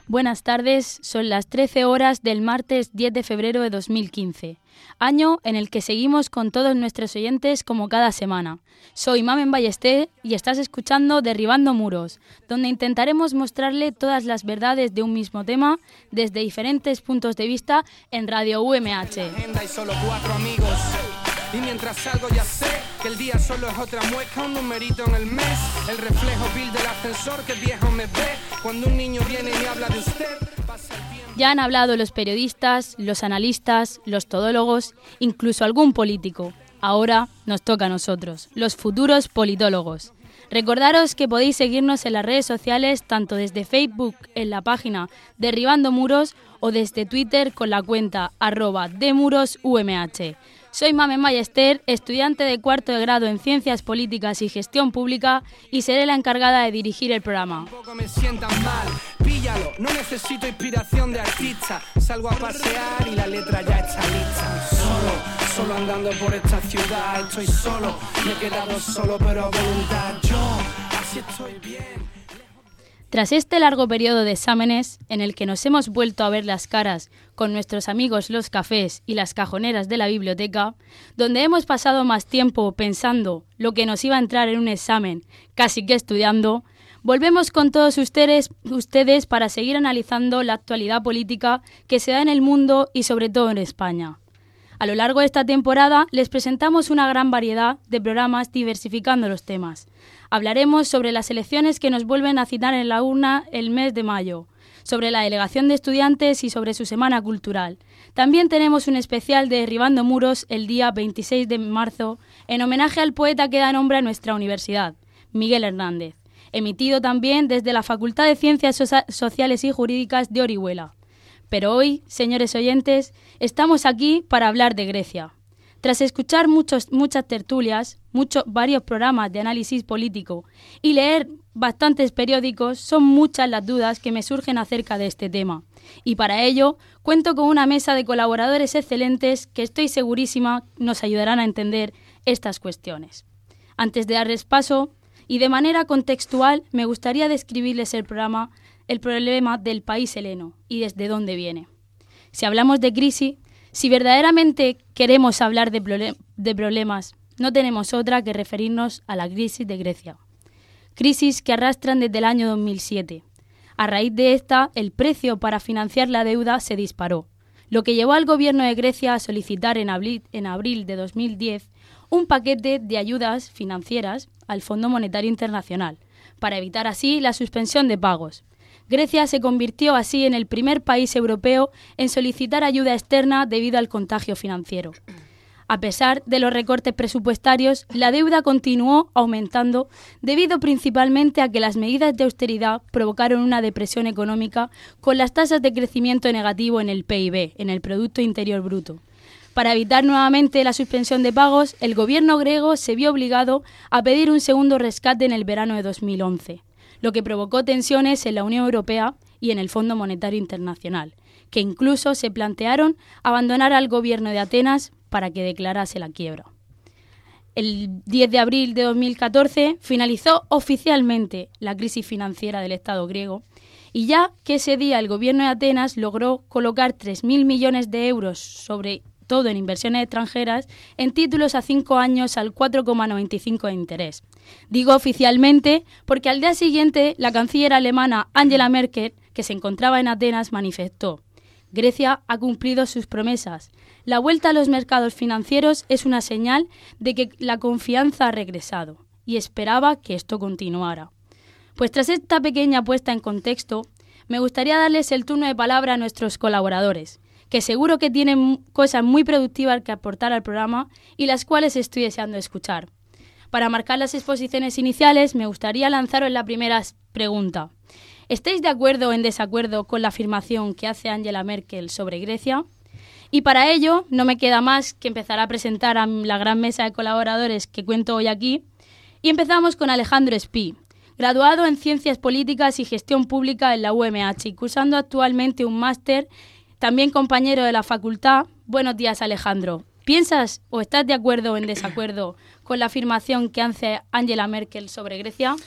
Buenas tardes, son las 13 horas del martes 10 de febrero de 2015, año en el que seguimos con todos nuestros oyentes como cada semana. Soy Mamen Ballester y estás escuchando Derribando Muros, donde intentaremos mostrarle todas las verdades de un mismo tema desde diferentes puntos de vista en Radio UMH. Y mientras salgo ya sé que el día solo es otra muesca, un numerito en el mes, el reflejo vil del ascensor que viejo me ve cuando un niño viene y me habla de usted. Ya han hablado los periodistas, los analistas, los todólogos, incluso algún político. Ahora nos toca a nosotros, los futuros politólogos. Recordaros que podéis seguirnos en las redes sociales, tanto desde Facebook en la página Derribando Muros o desde Twitter con la cuenta @demurosumh. Soy Mamen Ballester, estudiante de cuarto de grado en Ciencias Políticas y Gestión Pública y seré la encargada de dirigir el programa. Tampoco me sientan mal, píllalo, no necesito inspiración de artista. Salgo a pasear y la letra ya está lista. Solo andando por esta ciudad, estoy solo, me he quedado solo pero a voluntad. Yo, así estoy bien. Tras este largo periodo de exámenes, en el que nos hemos vuelto a ver las caras con nuestros amigos los cafés y las cajoneras de la biblioteca, donde hemos pasado más tiempo pensando lo que nos iba a entrar en un examen, casi que estudiando, volvemos con todos ustedes para seguir analizando la actualidad política que se da en el mundo y sobre todo en España. A lo largo de esta temporada les presentamos una gran variedad de programas diversificando los temas. Hablaremos sobre las elecciones que nos vuelven a citar en la urna el mes de mayo, sobre la delegación de estudiantes y sobre su semana cultural. También tenemos un especial de Derribando Muros el día 26 de marzo en homenaje al poeta que da nombre a nuestra universidad, Miguel Hernández, emitido también desde la Facultad de Ciencias Sociales y Jurídicas de Orihuela. Pero hoy, señores oyentes, estamos aquí para hablar de Grecia. Tras escuchar muchas tertulias, varios programas de análisis político y leer bastantes periódicos, son muchas las dudas que me surgen acerca de este tema. Y para ello, cuento con una mesa de colaboradores excelentes que estoy segurísima nos ayudarán a entender estas cuestiones. Antes de darles paso, y de manera contextual, me gustaría describirles el problema del país heleno y desde dónde viene. Si hablamos de crisis, si verdaderamente queremos hablar de problemas, no tenemos otra que referirnos a la crisis de Grecia. Crisis que arrastran desde el año 2007. A raíz de esta, el precio para financiar la deuda se disparó, lo que llevó al gobierno de Grecia a solicitar en abril de 2010 un paquete de ayudas financieras al Fondo Monetario Internacional, para evitar así la suspensión de pagos. Grecia se convirtió así en el primer país europeo en solicitar ayuda externa debido al contagio financiero. A pesar de los recortes presupuestarios, la deuda continuó aumentando debido principalmente a que las medidas de austeridad provocaron una depresión económica con las tasas de crecimiento negativo en el PIB, en el Producto Interior Bruto. Para evitar nuevamente la suspensión de pagos, el gobierno griego se vio obligado a pedir un segundo rescate en el verano de 2011. Lo que provocó tensiones en la Unión Europea y en el Fondo Monetario Internacional, que incluso se plantearon abandonar al gobierno de Atenas para que declarase la quiebra. El 10 de abril de 2014 finalizó oficialmente la crisis financiera del Estado griego, y ya que ese día el gobierno de Atenas logró colocar 3.000 millones de euros, sobre todo en inversiones extranjeras, en títulos a 5 años al 4,95 de interés. Digo oficialmente porque al día siguiente la canciller alemana Angela Merkel, que se encontraba en Atenas, manifestó: Grecia ha cumplido sus promesas. La vuelta a los mercados financieros es una señal de que la confianza ha regresado, y esperaba que esto continuara. Pues tras esta pequeña puesta en contexto, me gustaría darles el turno de palabra a nuestros colaboradores, que seguro que tienen cosas muy productivas que aportar al programa y las cuales estoy deseando escuchar. Para marcar las exposiciones iniciales, me gustaría lanzaros la primera pregunta. ¿Estáis de acuerdo o en desacuerdo con la afirmación que hace Angela Merkel sobre Grecia? Y para ello, no me queda más que empezar a presentar a la gran mesa de colaboradores que cuento hoy aquí. Y empezamos con Alejandro Espí, graduado en Ciencias Políticas y Gestión Pública en la UMH y cursando actualmente un máster, también compañero de la facultad. Buenos días, Alejandro. ¿Piensas o estás de acuerdo o en desacuerdo con la afirmación que hace Angela Merkel sobre Grecia?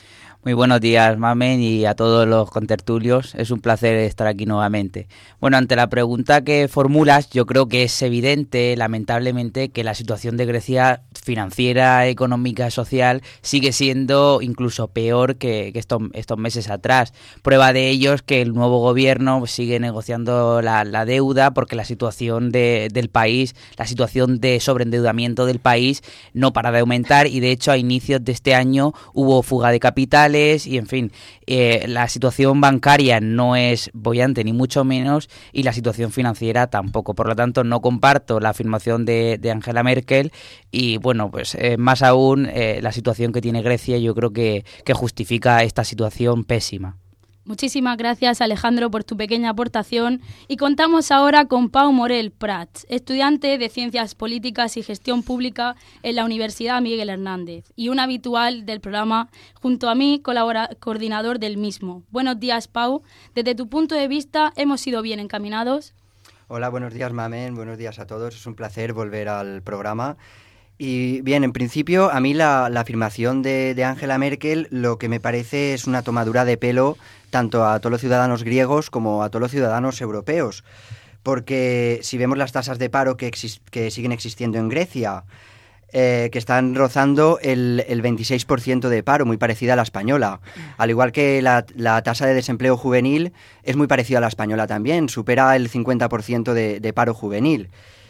Muy buenos días, Mamen, y a todos los contertulios. Es un placer estar aquí nuevamente. Bueno, ante la pregunta que formulas, yo creo que es evidente, lamentablemente, que la situación de Grecia financiera, económica, social, sigue siendo incluso peor que estos meses atrás. Prueba de ello es que el nuevo gobierno sigue negociando la deuda, porque la situación del país, la situación de sobreendeudamiento del país no para de aumentar, y de hecho a inicios de este año hubo fuga de capitales y, en fin, la situación bancaria no es boyante ni mucho menos, y la situación financiera tampoco. Por lo tanto, no comparto la afirmación de Angela Merkel y, bueno, pues más aún la situación que tiene Grecia yo creo que justifica esta situación pésima. Muchísimas gracias, Alejandro, por tu pequeña aportación, y contamos ahora con Pau Morel Prats, estudiante de Ciencias Políticas y Gestión Pública en la Universidad Miguel Hernández y un habitual del programa, junto a mí, coordinador del mismo. Buenos días, Pau. Desde tu punto de vista, ¿hemos ido bien encaminados? Hola, buenos días, Mamen, buenos días a todos. Es un placer volver al programa. Y bien, en principio, a mí la afirmación de Angela Merkel lo que me parece es una tomadura de pelo tanto a todos los ciudadanos griegos como a todos los ciudadanos europeos. Porque si vemos las tasas de paro que siguen existiendo en Grecia, que están rozando el 26% de paro, muy parecida a la española. Al igual que la tasa de desempleo juvenil es muy parecida a la española también, supera el 50% de paro juvenil.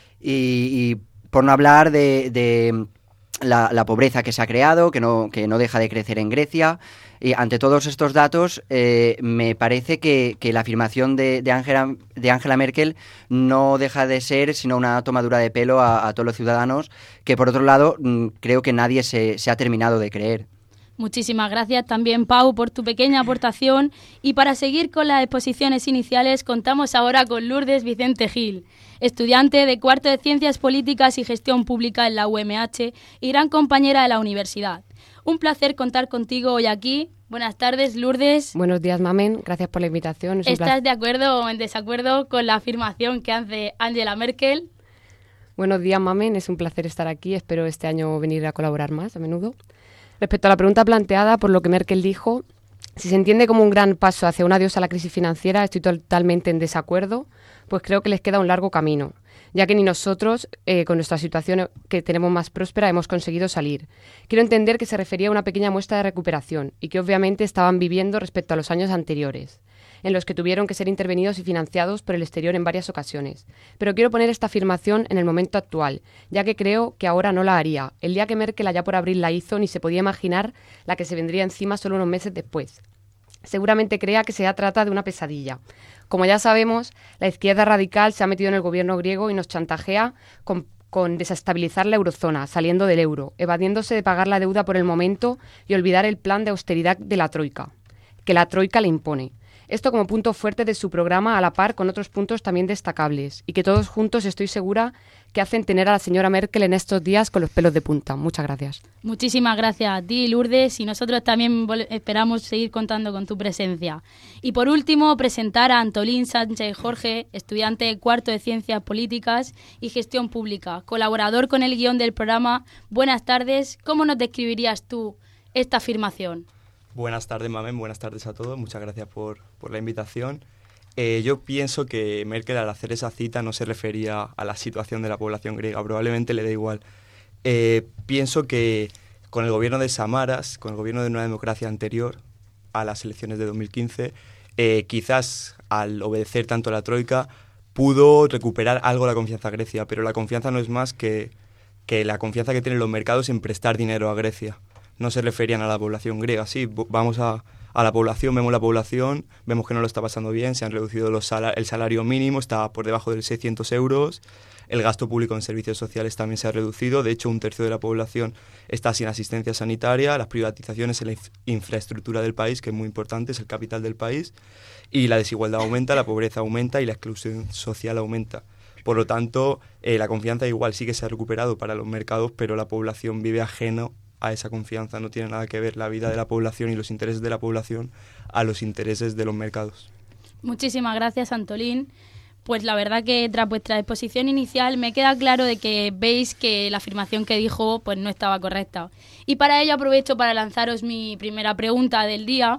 Y por no hablar de la pobreza que se ha creado, que no deja de crecer en Grecia. Y ante todos estos datos, me parece que la afirmación de Angela Merkel no deja de ser sino una tomadura de pelo a todos los ciudadanos, que por otro lado creo que nadie se ha terminado de creer. Muchísimas gracias también, Pau, por tu pequeña aportación. Y para seguir con las exposiciones iniciales, contamos ahora con Lourdes Vicente Gil, estudiante de cuarto de Ciencias Políticas y Gestión Pública en la UMH y gran compañera de la universidad. Un placer contar contigo hoy aquí. Buenas tardes, Lourdes. Buenos días, Mamen. Gracias por la invitación. ¿Estás de acuerdo o en desacuerdo con la afirmación que hace Angela Merkel? Buenos días, Mamen. Es un placer estar aquí. Espero este año venir a colaborar más a menudo. Respecto a la pregunta planteada por lo que Merkel dijo, si se entiende como un gran paso hacia un adiós a la crisis financiera, estoy totalmente en desacuerdo, pues creo que les queda un largo camino, ya que ni nosotros, con nuestra situación que tenemos más próspera, hemos conseguido salir. Quiero entender que se refería a una pequeña muestra de recuperación y que obviamente estaban viviendo respecto a los años anteriores, en los que tuvieron que ser intervenidos y financiados por el exterior en varias ocasiones. Pero quiero poner esta afirmación en el momento actual, ya que creo que ahora no la haría. El día que Merkel allá por abril la hizo, ni se podía imaginar la que se vendría encima solo unos meses después. Seguramente crea que se trata de una pesadilla. Como ya sabemos, la izquierda radical se ha metido en el gobierno griego y nos chantajea con desestabilizar la eurozona, saliendo del euro, evadiéndose de pagar la deuda por el momento y olvidar el plan de austeridad de la Troika, que la Troika le impone. Esto como punto fuerte de su programa, a la par con otros puntos también destacables, y que todos juntos estoy segura que hacen tener a la señora Merkel en estos días con los pelos de punta. Muchas gracias. Muchísimas gracias a ti, Lourdes, y nosotros también esperamos seguir contando con tu presencia. Y por último, presentar a Antolín Sánchez Jorge, estudiante de cuarto de Ciencias Políticas y Gestión Pública, colaborador con el guión del programa. Buenas tardes. ¿Cómo nos describirías tú esta afirmación? Buenas tardes, Mamen, buenas tardes a todos. Muchas gracias por la invitación. Yo pienso que Merkel, al hacer esa cita, no se refería a la situación de la población griega. Probablemente le da igual. Pienso que con el gobierno de Samaras, con el gobierno de una democracia anterior a las elecciones de 2015, quizás al obedecer tanto a la Troika, pudo recuperar algo la confianza a Grecia. Pero la confianza no es más que la confianza que tienen los mercados en prestar dinero a Grecia. No se referían a la población griega. Sí, vamos a la población, vemos que no lo está pasando bien, se han reducido el salario mínimo, está por debajo de 600 euros, el gasto público en servicios sociales también se ha reducido, de hecho un tercio de la población está sin asistencia sanitaria, las privatizaciones en la infraestructura del país, que es muy importante, es el capital del país, y la desigualdad aumenta, la pobreza aumenta y la exclusión social aumenta. Por lo tanto, la confianza igual sí que se ha recuperado para los mercados, pero la población vive ajeno a esa confianza, no tiene nada que ver la vida de la población y los intereses de la población a los intereses de los mercados. Muchísimas gracias, Antolín. Pues la verdad que tras vuestra exposición inicial me queda claro de que veis que la afirmación que dijo pues no estaba correcta. Y para ello aprovecho para lanzaros mi primera pregunta del día,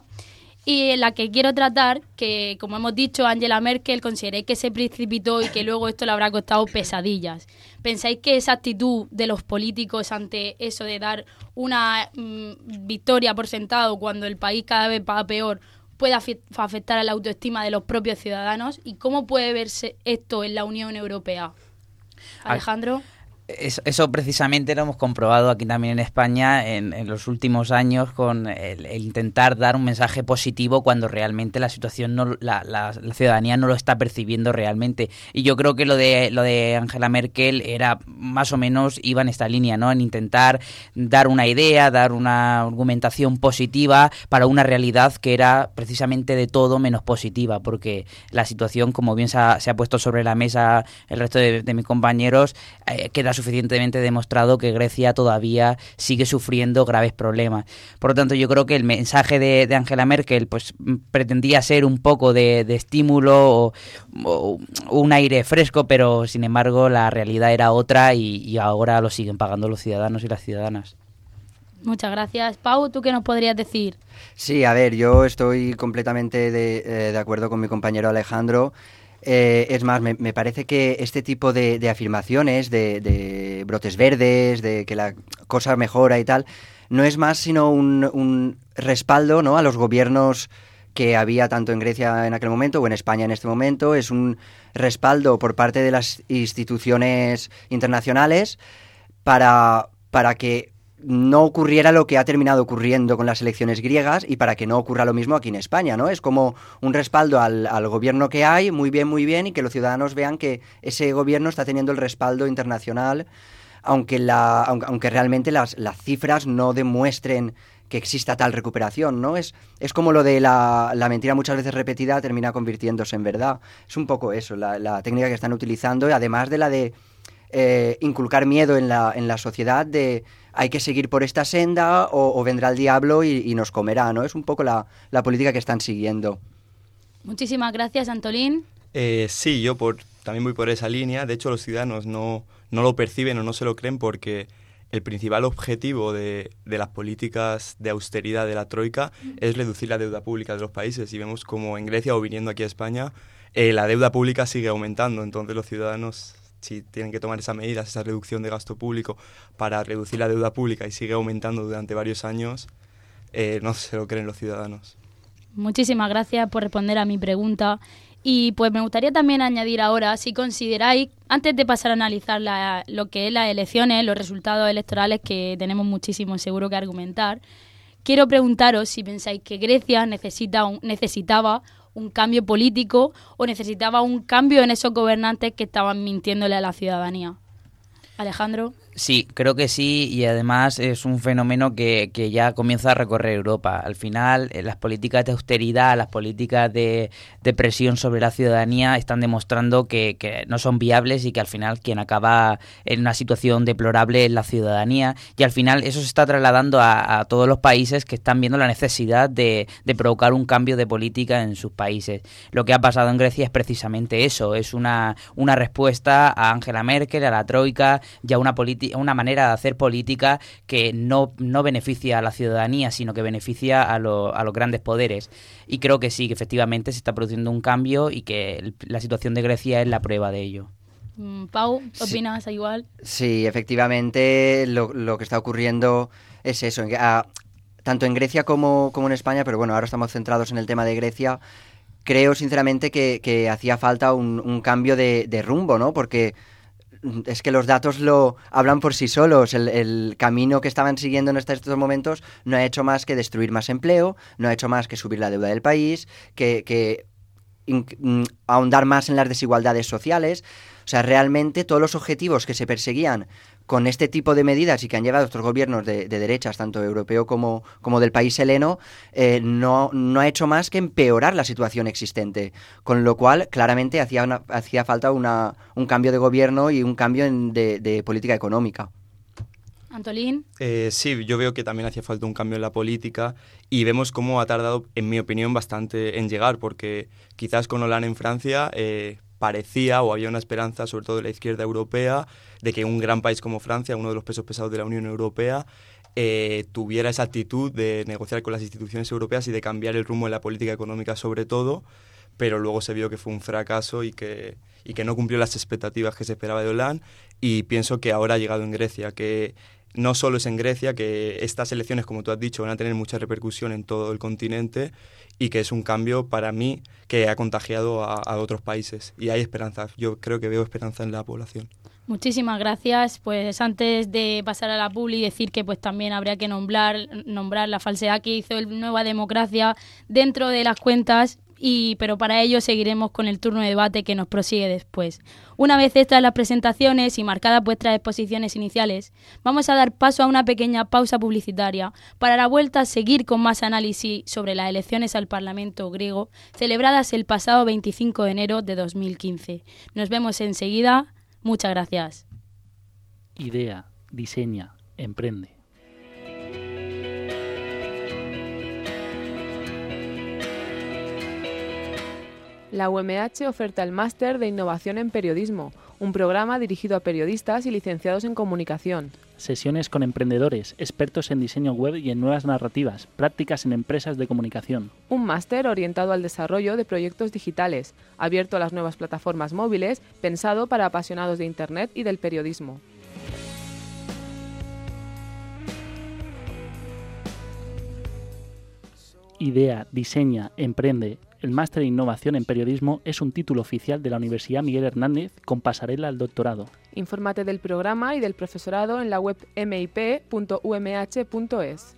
y en la que quiero tratar que, como hemos dicho, Angela Merkel consideréis que se precipitó y que luego esto le habrá costado pesadillas. ¿Pensáis que esa actitud de los políticos ante eso de dar una victoria por sentado cuando el país cada vez va peor puede afectar a la autoestima de los propios ciudadanos? ¿Y cómo puede verse esto en la Unión Europea? Alejandro. Eso precisamente lo hemos comprobado aquí también en España en los últimos años con el intentar dar un mensaje positivo cuando realmente la situación la ciudadanía no lo está percibiendo realmente. Y yo creo que lo de Angela Merkel era más o menos iba en esta línea, ¿no? En intentar dar una idea, dar una argumentación positiva para una realidad que era precisamente de todo menos positiva, porque la situación, como bien se ha puesto sobre la mesa el resto de mis compañeros, queda suficientemente demostrado que Grecia todavía sigue sufriendo graves problemas. Por lo tanto, yo creo que el mensaje de Angela Merkel pues pretendía ser un poco de estímulo o un aire fresco, pero sin embargo la realidad era otra y ahora lo siguen pagando los ciudadanos y las ciudadanas. Muchas gracias. Pau, ¿tú qué nos podrías decir? Sí, a ver, yo estoy completamente de acuerdo con mi compañero Alejandro. Es más, me parece que este tipo de afirmaciones, de brotes verdes, de que la cosa mejora y tal, no es más sino un respaldo, ¿no?, a los gobiernos que había tanto en Grecia en aquel momento o en España en este momento. Es un respaldo por parte de las instituciones internacionales para que no ocurriera lo que ha terminado ocurriendo con las elecciones griegas y para que no ocurra lo mismo aquí en España, ¿no? Es como un respaldo al gobierno que hay, muy bien, y que los ciudadanos vean que ese gobierno está teniendo el respaldo internacional, aunque realmente las cifras no demuestren que exista tal recuperación, ¿no? Es como lo de la mentira muchas veces repetida termina convirtiéndose en verdad. Es un poco eso, la técnica que están utilizando, además de la de inculcar miedo en la sociedad de hay que seguir por esta senda o vendrá el diablo y nos comerá, ¿no? Es un poco la política que están siguiendo. Muchísimas gracias, Antolín. Sí, yo también voy por esa línea. De hecho, los ciudadanos no lo perciben o no se lo creen porque el principal objetivo de las políticas de austeridad de la Troika es reducir la deuda pública de los países. Y vemos como en Grecia o viniendo aquí a España, la deuda pública sigue aumentando. Entonces los ciudadanos, si tienen que tomar esas medidas, esa reducción de gasto público para reducir la deuda pública y sigue aumentando durante varios años, no se lo creen los ciudadanos. Muchísimas gracias por responder a mi pregunta. Y pues me gustaría también añadir ahora, si consideráis, antes de pasar a analizar lo que es las elecciones, los resultados electorales, que tenemos muchísimo seguro que argumentar, quiero preguntaros si pensáis que Grecia necesitaba un cambio político o necesitaba un cambio en esos gobernantes que estaban mintiéndole a la ciudadanía. Alejandro. Sí, creo que sí, y además es un fenómeno que ya comienza a recorrer Europa. Al final, las políticas de austeridad, las políticas de presión sobre la ciudadanía están demostrando que no son viables y que al final quien acaba en una situación deplorable es la ciudadanía. Y al final eso se está trasladando a todos los países que están viendo la necesidad de provocar un cambio de política en sus países. Lo que ha pasado en Grecia es precisamente eso, es una respuesta a Angela Merkel, a la Troika y a una manera de hacer política que no beneficia a la ciudadanía, sino que beneficia a los grandes poderes. Y creo que sí, que efectivamente se está produciendo un cambio y que la situación de Grecia es la prueba de ello. Pau, ¿opinas igual? Sí, efectivamente lo que está ocurriendo es eso, tanto en Grecia como en España, pero bueno, ahora estamos centrados en el tema de Grecia. Creo sinceramente que hacía falta un cambio de rumbo, ¿no? Porque es que los datos lo hablan por sí solos. El camino que estaban siguiendo en estos momentos no ha hecho más que destruir más empleo, no ha hecho más que subir la deuda del país, que ahondar más en las desigualdades sociales. O sea, realmente todos los objetivos que se perseguían con este tipo de medidas y que han llevado otros gobiernos de derechas, tanto europeo como del país heleno, no ha hecho más que empeorar la situación existente. Con lo cual, claramente hacía falta un cambio de gobierno y un cambio de política económica. Antolín. Sí, yo veo que también hacía falta un cambio en la política y vemos cómo ha tardado, en mi opinión, bastante en llegar, porque quizás con Hollande en Francia parecía o había una esperanza, sobre todo de la izquierda europea, de que un gran país como Francia, uno de los pesos pesados de la Unión Europea, tuviera esa actitud de negociar con las instituciones europeas y de cambiar el rumbo de la política económica sobre todo, pero luego se vio que fue un fracaso y que no cumplió las expectativas que se esperaba de Hollande, y pienso que ahora ha llegado en Grecia, que no solo es en Grecia, que estas elecciones, como tú has dicho, van a tener mucha repercusión en todo el continente y que es un cambio para mí que ha contagiado a otros países y hay esperanza. Yo creo que veo esperanza en la población. Muchísimas gracias. Pues antes de pasar a la publi, decir que pues también habría que nombrar la falsedad que hizo el Nueva Democracia dentro de las cuentas, pero para ello seguiremos con el turno de debate que nos prosigue después. Una vez hechas las presentaciones y marcadas vuestras exposiciones iniciales, vamos a dar paso a una pequeña pausa publicitaria para a la vuelta seguir con más análisis sobre las elecciones al Parlamento griego celebradas el pasado 25 de enero de 2015. Nos vemos enseguida. Muchas gracias. Idea, diseña, emprende. La UMH oferta el Máster de Innovación en Periodismo, un programa dirigido a periodistas y licenciados en comunicación. Sesiones con emprendedores, expertos en diseño web y en nuevas narrativas, prácticas en empresas de comunicación. Un máster orientado al desarrollo de proyectos digitales, abierto a las nuevas plataformas móviles, pensado para apasionados de Internet y del periodismo. Idea, diseña, emprende. El Máster de Innovación en Periodismo es un título oficial de la Universidad Miguel Hernández con pasarela al doctorado. Infórmate del programa y del profesorado en la web mip.umh.es.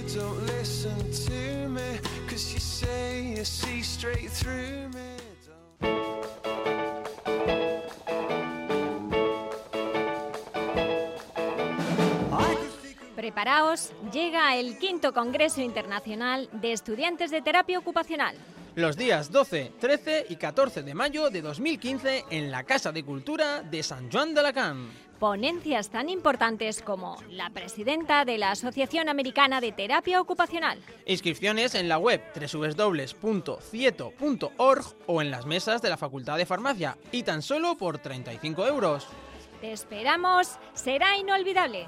Preparaos, llega el 5º Congreso Internacional de Estudiantes de Terapia Ocupacional. Los días 12, 13 y 14 de mayo de 2015 en la Casa de Cultura de Sant Joan d'Alacant. Ponencias tan importantes como la presidenta de la Asociación Americana de Terapia Ocupacional. Inscripciones en la web www.cieto.org o en las mesas de la Facultad de Farmacia y tan solo por 35 €. Te esperamos, será inolvidable.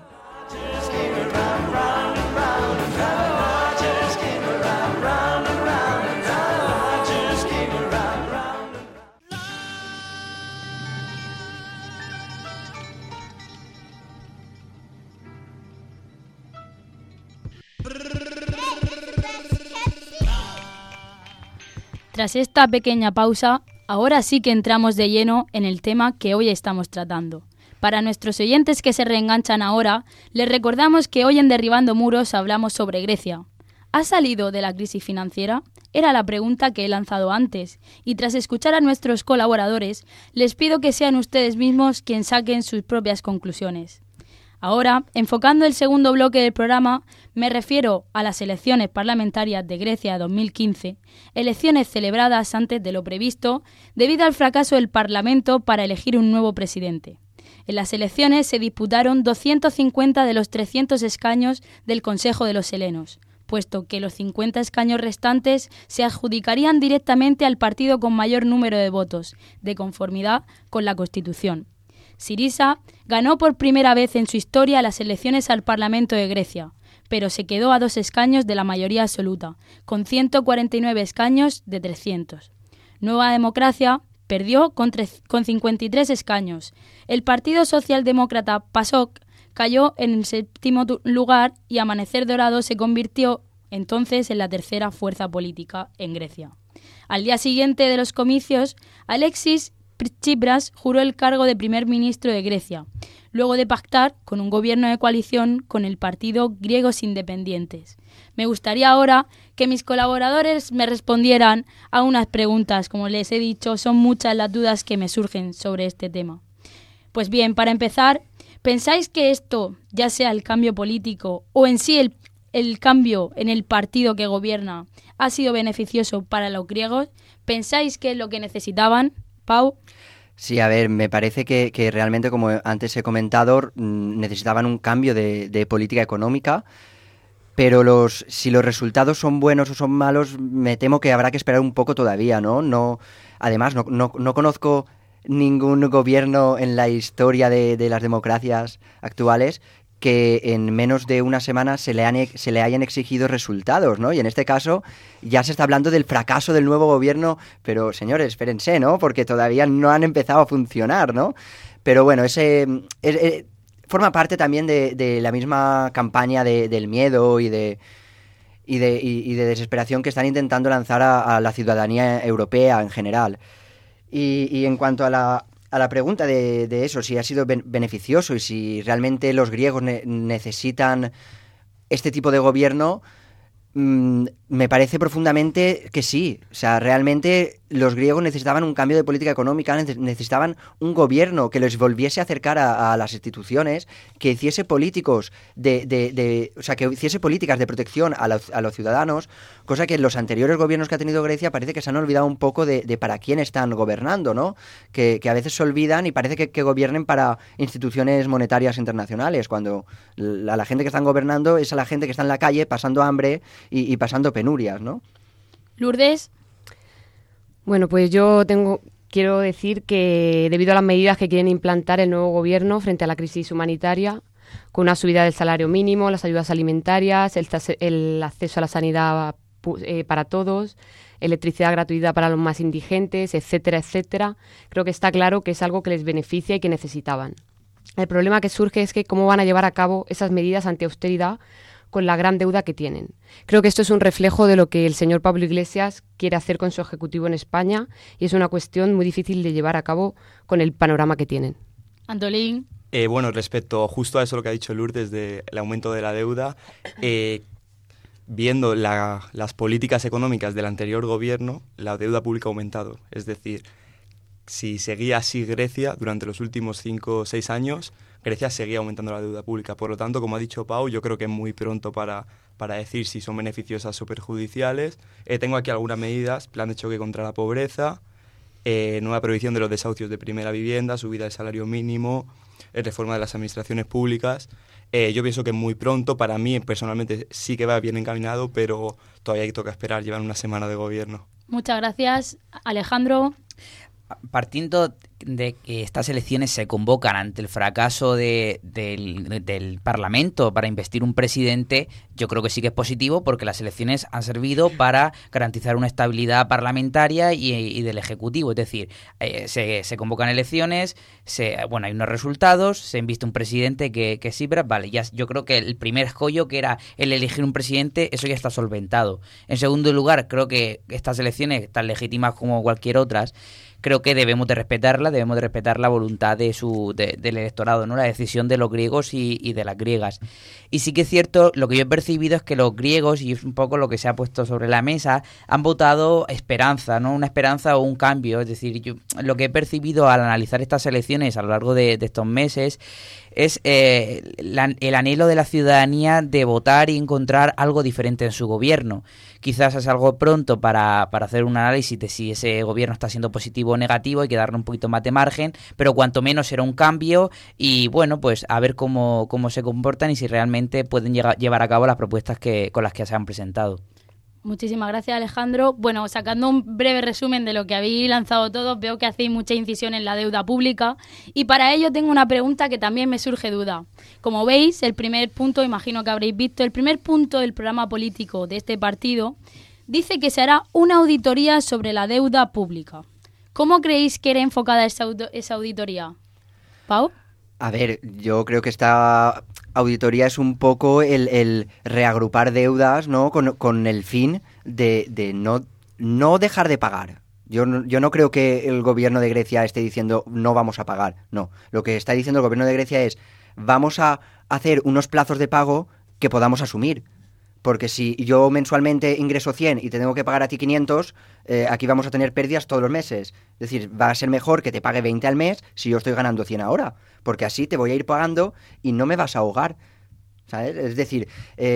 Tras esta pequeña pausa, ahora sí que entramos de lleno en el tema que hoy estamos tratando. Para nuestros oyentes que se reenganchan ahora, les recordamos que hoy en Derribando Muros hablamos sobre Grecia. ¿Ha salido de la crisis financiera? Era la pregunta que he lanzado antes, y tras escuchar a nuestros colaboradores, les pido que sean ustedes mismos quienes saquen sus propias conclusiones. Ahora, enfocando el segundo bloque del programa, me refiero a las elecciones parlamentarias de Grecia 2015, elecciones celebradas antes de lo previsto debido al fracaso del Parlamento para elegir un nuevo presidente. En las elecciones se disputaron 250 de los 300 escaños del Consejo de los Helenos, puesto que los 50 escaños restantes se adjudicarían directamente al partido con mayor número de votos, de conformidad con la Constitución. Syriza ganó por primera vez en su historia las elecciones al Parlamento de Grecia, pero se quedó a 2 escaños de la mayoría absoluta, con 149 escaños de 300. Nueva Democracia perdió con 53 escaños. El Partido Socialdemócrata PASOK cayó en el 7º lugar y Amanecer Dorado se convirtió entonces en la tercera fuerza política en Grecia. Al día siguiente de los comicios, Alexis Tsipras juró el cargo de primer ministro de Grecia, luego de pactar con un gobierno de coalición con el partido Griegos Independientes. Me gustaría ahora que mis colaboradores me respondieran a unas preguntas. Como les he dicho, son muchas las dudas que me surgen sobre este tema. Pues bien, para empezar, ¿pensáis que esto, ya sea el cambio político o en sí el cambio en el partido que gobierna, ha sido beneficioso para los griegos? ¿Pensáis que es lo que necesitaban? Pau. Sí, a ver, me parece que realmente, como antes he comentado, necesitaban un cambio de política económica, pero si los resultados son buenos o son malos, me temo que habrá que esperar un poco todavía, ¿no? Además, no conozco ningún gobierno en la historia de las democracias actuales que en menos de una semana se le hayan exigido resultados, ¿no? Y en este caso ya se está hablando del fracaso del nuevo gobierno, pero señores, espérense, ¿no? Porque todavía no han empezado a funcionar, ¿no? Pero bueno, forma parte también de la misma campaña del miedo y de desesperación que están intentando lanzar a la ciudadanía europea en general. Y en cuanto a la pregunta de eso, si ha sido beneficioso y si realmente los griegos necesitan este tipo de gobierno, me parece profundamente que sí. O sea, realmente los griegos necesitaban un cambio de política económica, necesitaban un gobierno que les volviese a acercar a las instituciones, que hiciese políticos o sea, que hiciese políticas de protección a los ciudadanos, cosa que en los anteriores gobiernos que ha tenido Grecia parece que se han olvidado un poco de para quién están gobernando, ¿no? Que a veces se olvidan y parece que gobiernen para instituciones monetarias internacionales, cuando la gente que están gobernando es a la gente que está en la calle pasando hambre y pasando penurias, ¿no? Lourdes. Bueno, pues quiero decir que debido a las medidas que quieren implantar el nuevo gobierno frente a la crisis humanitaria, con una subida del salario mínimo, las ayudas alimentarias, el acceso a la sanidad para todos, electricidad gratuita para los más indigentes, etcétera, etcétera, creo que está claro que es algo que les beneficia y que necesitaban. El problema que surge es que cómo van a llevar a cabo esas medidas anti-austeridad con la gran deuda que tienen. Creo que esto es un reflejo de lo que el señor Pablo Iglesias quiere hacer con su ejecutivo en España y es una cuestión muy difícil de llevar a cabo con el panorama que tienen. Antolín. Bueno, respecto justo a eso lo que ha dicho Lourdes del aumento de la deuda, viendo las políticas económicas del anterior gobierno, la deuda pública ha aumentado. Es decir, si seguía así Grecia durante los últimos 5 o 6 años, Grecia seguía aumentando la deuda pública. Por lo tanto, como ha dicho Pau, yo creo que es muy pronto para decir si son beneficiosas o perjudiciales. Tengo aquí algunas medidas: plan de choque contra la pobreza, nueva prohibición de los desahucios de primera vivienda, subida del salario mínimo, reforma de las administraciones públicas. Yo pienso que es muy pronto. Para mí, personalmente, sí que va bien encaminado, pero todavía toca esperar, llevar una semana de gobierno. Muchas gracias. Alejandro. Partiendo de que estas elecciones se convocan ante el fracaso del Parlamento para investir un presidente, yo creo que sí que es positivo, porque las elecciones han servido para garantizar una estabilidad parlamentaria y del Ejecutivo. Es decir, se convocan elecciones, hay unos resultados, se inviste un presidente que sí, pero vale, ya yo creo que el primer escollo, que era el elegir un presidente, eso ya está solventado. En segundo lugar, creo que estas elecciones, tan legítimas como cualquier otras, creo que debemos de respetar la voluntad del electorado, ¿no? La decisión de los griegos y de las griegas. Y sí que es cierto, lo que yo he percibido es que los griegos, y es un poco lo que se ha puesto sobre la mesa, han votado esperanza, ¿no? Una esperanza o un cambio. Es decir, yo lo que he percibido al analizar estas elecciones a lo largo de estos meses es el anhelo de la ciudadanía de votar y encontrar algo diferente en su gobierno. Quizás es algo pronto para hacer un análisis de si ese gobierno está siendo positivo o negativo, hay que darle un poquito más de margen, pero cuanto menos será un cambio y bueno, pues a ver cómo se comportan y si realmente pueden llevar a cabo las propuestas con las que se han presentado. Muchísimas gracias, Alejandro. Bueno, sacando un breve resumen de lo que habéis lanzado todos, veo que hacéis mucha incisión en la deuda pública y para ello tengo una pregunta que también me surge duda. Como veis, el primer punto, imagino que habréis visto, el primer punto del programa político de este partido dice que se hará una auditoría sobre la deuda pública. ¿Cómo creéis que era enfocada esa auditoría? ¿Pau? A ver, yo creo que esta auditoría es un poco el reagrupar deudas, ¿no? Con el fin de no dejar de pagar. Yo no creo que el gobierno de Grecia esté diciendo no vamos a pagar. No, lo que está diciendo el gobierno de Grecia es vamos a hacer unos plazos de pago que podamos asumir. Porque si yo mensualmente ingreso 100 y te tengo que pagar a ti 500, aquí vamos a tener pérdidas todos los meses. Es decir, va a ser mejor que te pague 20 al mes si yo estoy ganando 100 ahora. Porque así te voy a ir pagando y no me vas a ahogar, ¿sabes? Es decir,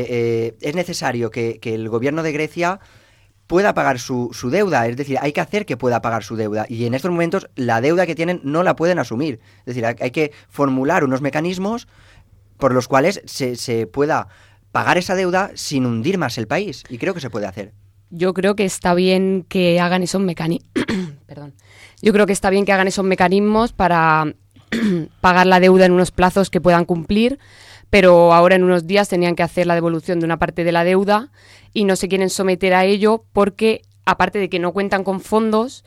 es necesario que el gobierno de Grecia pueda pagar su deuda. Es decir, hay que hacer que pueda pagar su deuda. Y en estos momentos la deuda que tienen no la pueden asumir. Es decir, hay que formular unos mecanismos por los cuales se pueda pagar esa deuda sin hundir más el país. Y creo que se puede hacer. Yo creo que está bien que hagan esos mecanismos. Perdón. Yo creo que está bien que hagan esos mecanismos para pagar la deuda en unos plazos que puedan cumplir, pero ahora en unos días tenían que hacer la devolución de una parte de la deuda y no se quieren someter a ello porque, aparte de que no cuentan con fondos,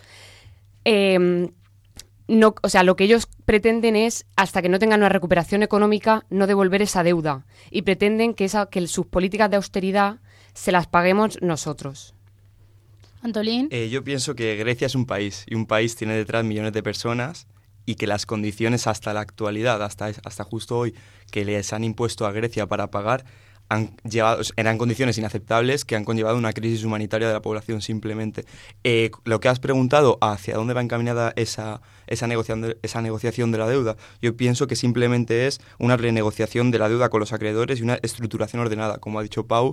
lo que ellos pretenden es, hasta que no tengan una recuperación económica, no devolver esa deuda. Y pretenden que sus políticas de austeridad se las paguemos nosotros. Antolín. Yo pienso que Grecia es un país, y un país tiene detrás millones de personas, y que las condiciones hasta la actualidad, hasta justo hoy, que les han impuesto a Grecia para pagar, eran condiciones inaceptables que han conllevado una crisis humanitaria de la población simplemente. Lo que has preguntado, ¿hacia dónde va encaminada esa negociación de la deuda? Yo pienso que simplemente es una renegociación de la deuda con los acreedores y una estructuración ordenada, como ha dicho Pau,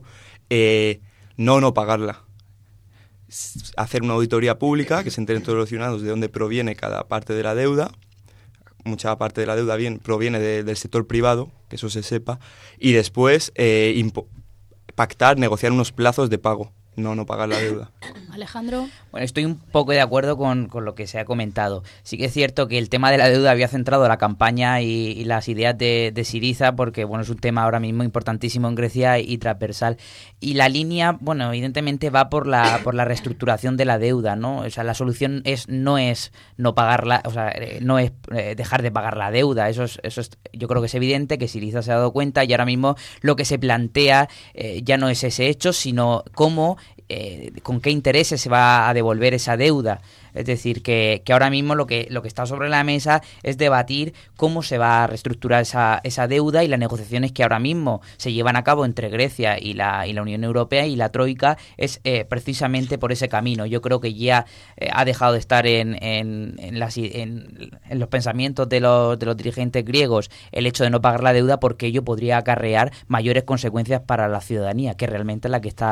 no pagarla. Hacer una auditoría pública, que se enteren todos los ciudadanos de dónde proviene cada parte de la deuda. Mucha parte de la deuda proviene del sector privado, que eso se sepa, y después pactar, negociar unos plazos de pago, no pagar la deuda. Alejandro. Bueno, estoy un poco de acuerdo con lo que se ha comentado. Sí que es cierto que el tema de la deuda había centrado la campaña y las ideas de Syriza, porque bueno, es un tema ahora mismo importantísimo en Grecia y transversal. Y la línea, bueno, evidentemente va por la reestructuración de la deuda, ¿no? O sea, la solución no es no pagarla, o sea, no es dejar de pagar la deuda. Eso es, yo creo que es evidente que Syriza se ha dado cuenta, y ahora mismo lo que se plantea ya no es ese hecho, sino cómo, con qué intereses se va a devolver esa deuda. Es decir, que ahora mismo lo que está sobre la mesa es debatir cómo se va a reestructurar esa deuda, y las negociaciones que ahora mismo se llevan a cabo entre Grecia y la Unión Europea y la Troika es precisamente por ese camino. Yo creo que ya ha dejado de estar en los pensamientos de los dirigentes griegos el hecho de no pagar la deuda, porque ello podría acarrear mayores consecuencias para la ciudadanía, que realmente es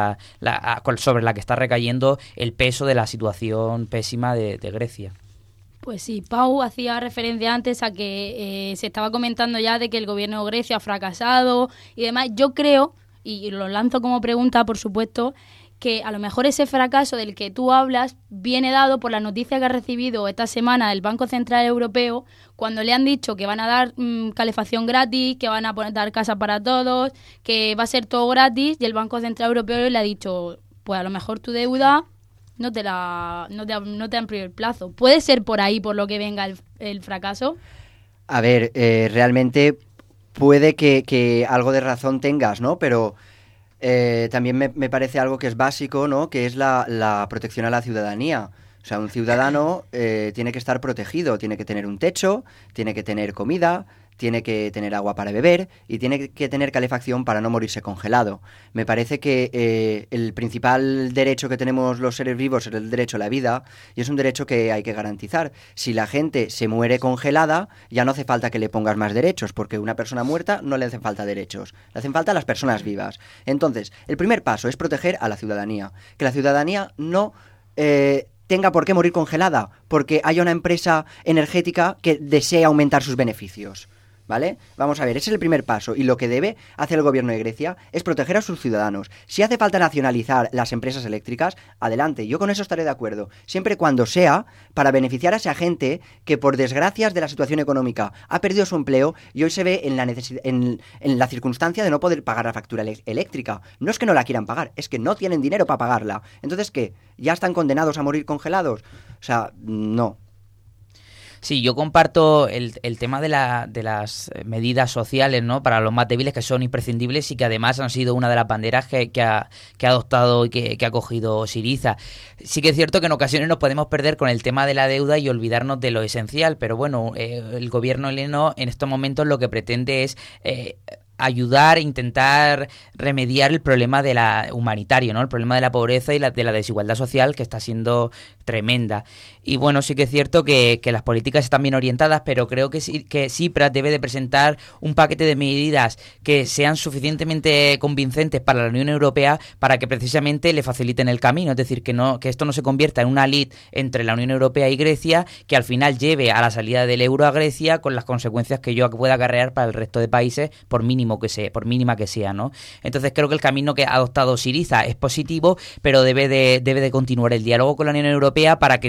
sobre la que está recayendo el peso de la situación pésima de Grecia. Pues sí, Pau hacía referencia antes a que se estaba comentando ya de que el gobierno de Grecia ha fracasado y demás. Yo creo, y lo lanzo como pregunta, por supuesto, que a lo mejor ese fracaso del que tú hablas viene dado por la noticia que ha recibido esta semana el Banco Central Europeo, cuando le han dicho que van a dar calefacción gratis, que van a dar casa para todos, que va a ser todo gratis, y el Banco Central Europeo le ha dicho, pues a lo mejor tu deuda no te amplió el plazo. ¿Puede ser por ahí por lo que venga el fracaso? A ver, realmente puede que algo de razón tengas, ¿no? Pero también me parece algo que es básico, ¿no? Que es la protección a la ciudadanía. O sea, un ciudadano tiene que estar protegido, tiene que tener un techo, tiene que tener comida, tiene que tener agua para beber y tiene que tener calefacción para no morirse congelado. Me parece que el principal derecho que tenemos los seres vivos es el derecho a la vida, y es un derecho que hay que garantizar. Si la gente se muere congelada, ya no hace falta que le pongas más derechos, porque a una persona muerta no le hacen falta derechos, le hacen falta a las personas vivas. Entonces, el primer paso es proteger a la ciudadanía, que la ciudadanía no tenga por qué morir congelada porque haya una empresa energética que desee aumentar sus beneficios. ¿Vale? Vamos a ver, ese es el primer paso, y lo que debe hacer el gobierno de Grecia es proteger a sus ciudadanos. Si hace falta nacionalizar las empresas eléctricas, adelante, yo con eso estaré de acuerdo, siempre y cuando sea para beneficiar a esa gente que por desgracias de la situación económica ha perdido su empleo y hoy se ve en la circunstancia de no poder pagar la factura eléctrica. No es que no la quieran pagar, es que no tienen dinero para pagarla. Entonces, ¿qué? ¿Ya están condenados a morir congelados? O sea, no. Sí, yo comparto el tema de las medidas sociales, ¿no?, para los más débiles, que son imprescindibles y que además han sido una de las banderas que ha adoptado y que ha cogido Syriza. Sí que es cierto que en ocasiones nos podemos perder con el tema de la deuda y olvidarnos de lo esencial, pero bueno, el gobierno heleno en estos momentos lo que pretende es ayudar, intentar remediar el problema de la humanitario, ¿no? El problema de la pobreza y de la desigualdad social, que está siendo tremenda. Y bueno, sí que es cierto que las políticas están bien orientadas, pero creo que Tsipras debe de presentar un paquete de medidas que sean suficientemente convincentes para la Unión Europea para que precisamente le faciliten el camino. Es decir, que esto no se convierta en una lid entre la Unión Europea y Grecia, que al final lleve a la salida del euro a Grecia con las consecuencias que ello pueda acarrear para el resto de países, por mínima que sea, ¿no? Entonces creo que el camino que ha adoptado Syriza es positivo, pero debe de continuar el diálogo con la Unión Europea para que ambas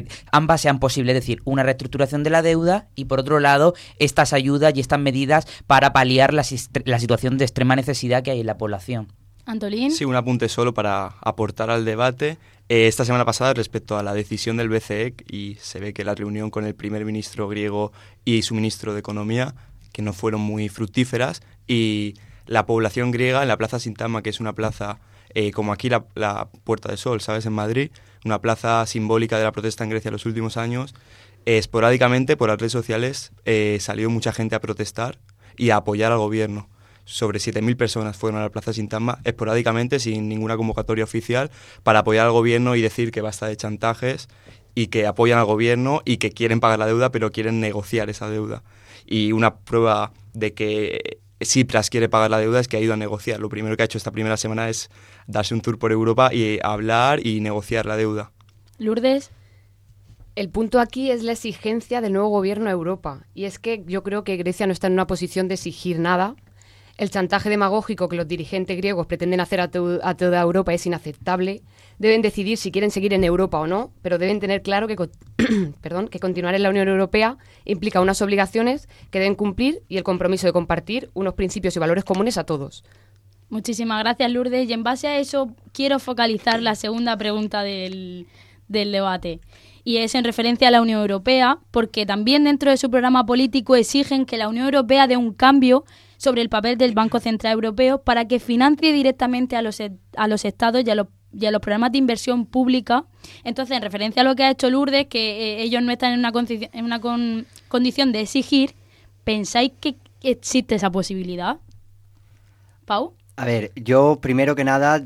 ambas sean posibles, es decir, una reestructuración de la deuda y, por otro lado, estas ayudas y estas medidas para paliar la situación de extrema necesidad que hay en la población. Antolín. Sí, un apunte solo para aportar al debate. Esta semana pasada, respecto a la decisión del BCE, y se ve que la reunión con el primer ministro griego y su ministro de Economía, que no fueron muy fructíferas, y la población griega en la Plaza Sintagma, que es una plaza como aquí la Puerta del Sol, ¿sabes?, en Madrid, una plaza simbólica de la protesta en Grecia en los últimos años, esporádicamente por las redes sociales salió mucha gente a protestar y a apoyar al gobierno. Sobre 7.000 personas fueron a la Plaza Sintagma esporádicamente, sin ninguna convocatoria oficial, para apoyar al gobierno y decir que basta de chantajes y que apoyan al gobierno y que quieren pagar la deuda, pero quieren negociar esa deuda. Y una prueba de que Tsipras quiere pagar la deuda es que ha ido a negociar. Lo primero que ha hecho esta primera semana es darse un tour por Europa y hablar y negociar la deuda. Lourdes. El punto aquí es la exigencia del nuevo gobierno a Europa. Y es que yo creo que Grecia no está en una posición de exigir nada. El chantaje demagógico que los dirigentes griegos pretenden hacer a toda Europa es inaceptable. Deben decidir si quieren seguir en Europa o no, pero deben tener claro que, que continuar en la Unión Europea implica unas obligaciones que deben cumplir y el compromiso de compartir unos principios y valores comunes a todos. Muchísimas gracias, Lourdes. Y en base a eso quiero focalizar la segunda pregunta del debate. Y es en referencia a la Unión Europea, porque también dentro de su programa político exigen que la Unión Europea dé un cambio sobre el papel del Banco Central Europeo para que financie directamente a los estados y a los programas de inversión pública. Entonces, en referencia a lo que ha hecho Lourdes, que ellos no están en una condición de exigir, ¿pensáis que existe esa posibilidad? ¿Pau? A ver, yo primero que nada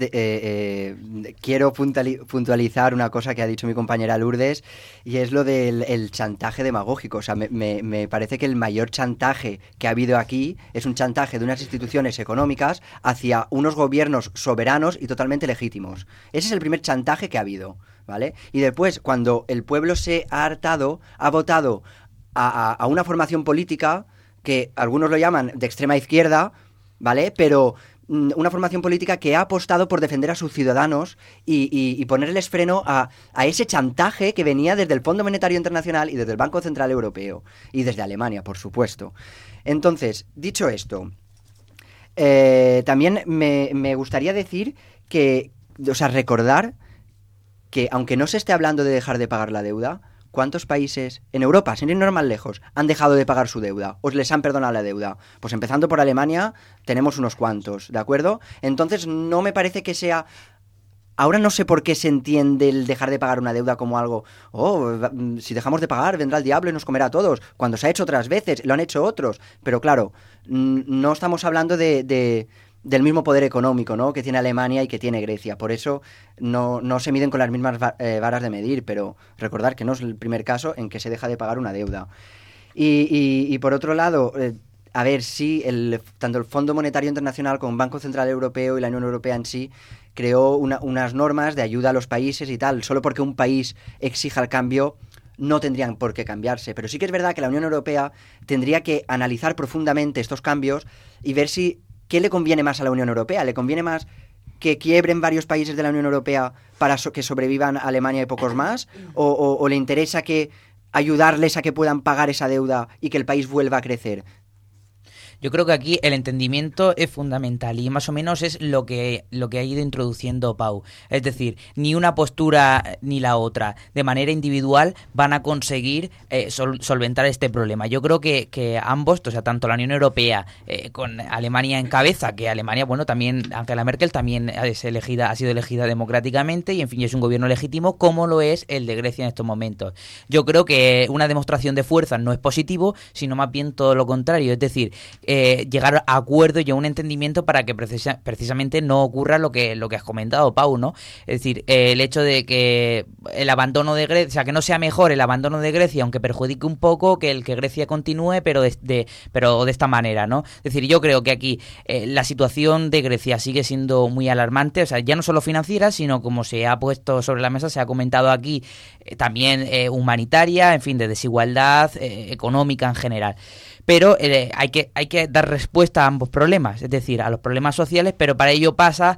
quiero puntualizar una cosa que ha dicho mi compañera Lourdes, y es lo del chantaje demagógico. O sea, me parece que el mayor chantaje que ha habido aquí es un chantaje de unas instituciones económicas hacia unos gobiernos soberanos y totalmente legítimos. Ese es el primer chantaje que ha habido, ¿vale? Y después, cuando el pueblo se ha hartado, ha votado a una formación política que algunos lo llaman de extrema izquierda, ¿vale? Pero una formación política que ha apostado por defender a sus ciudadanos y ponerles freno a ese chantaje que venía desde el Fondo Monetario Internacional y desde el Banco Central Europeo y desde Alemania, por supuesto. Entonces, dicho esto, también me gustaría decir que, o sea, recordar que aunque no se esté hablando de dejar de pagar la deuda, ¿cuántos países en Europa, sin irnos más lejos, han dejado de pagar su deuda? ¿O les han perdonado la deuda? Pues empezando por Alemania, tenemos unos cuantos, ¿de acuerdo? Entonces, no me parece que sea... Ahora no sé por qué se entiende el dejar de pagar una deuda como algo... si dejamos de pagar, vendrá el diablo y nos comerá a todos. Cuando se ha hecho otras veces, lo han hecho otros. Pero claro, no estamos hablando del mismo poder económico, ¿no?, que tiene Alemania y que tiene Grecia. Por eso no se miden con las mismas varas de medir, pero recordar que no es el primer caso en que se deja de pagar una deuda. Y por otro lado, a ver, sí, tanto el Fondo Monetario Internacional como el Banco Central Europeo y la Unión Europea en sí creó unas normas de ayuda a los países y tal. Solo porque un país exija el cambio no tendrían por qué cambiarse. Pero sí que es verdad que la Unión Europea tendría que analizar profundamente estos cambios y ver ¿qué le conviene más a la Unión Europea? ¿Le conviene más que quiebren varios países de la Unión Europea para que sobrevivan Alemania y pocos más? ¿O le interesa ayudarles a que puedan pagar esa deuda y que el país vuelva a crecer? Yo creo que aquí el entendimiento es fundamental y más o menos es lo que ha ido introduciendo Pau. Es decir, ni una postura ni la otra de manera individual van a conseguir solventar este problema. Yo creo que ambos, o sea, tanto la Unión Europea con Alemania en cabeza, que Alemania, bueno, también Angela Merkel también ha sido elegida democráticamente y en fin es un gobierno legítimo, como lo es el de Grecia en estos momentos. Yo creo que una demostración de fuerza no es positivo, sino más bien todo lo contrario. Es decir, llegar a acuerdos y a un entendimiento para que precisamente no ocurra lo que has comentado, Pau, ¿no? Es decir, el hecho de que el abandono de Grecia, o sea, que no sea mejor el abandono de Grecia, aunque perjudique un poco, que Grecia continúe, pero de esta manera, ¿no? Es decir, yo creo que aquí la situación de Grecia sigue siendo muy alarmante, o sea, ya no solo financiera, sino como se ha puesto sobre la mesa, se ha comentado aquí, también humanitaria, en fin, de desigualdad económica en general. Pero hay que dar respuesta a ambos problemas, es decir, a los problemas sociales, pero para ello pasa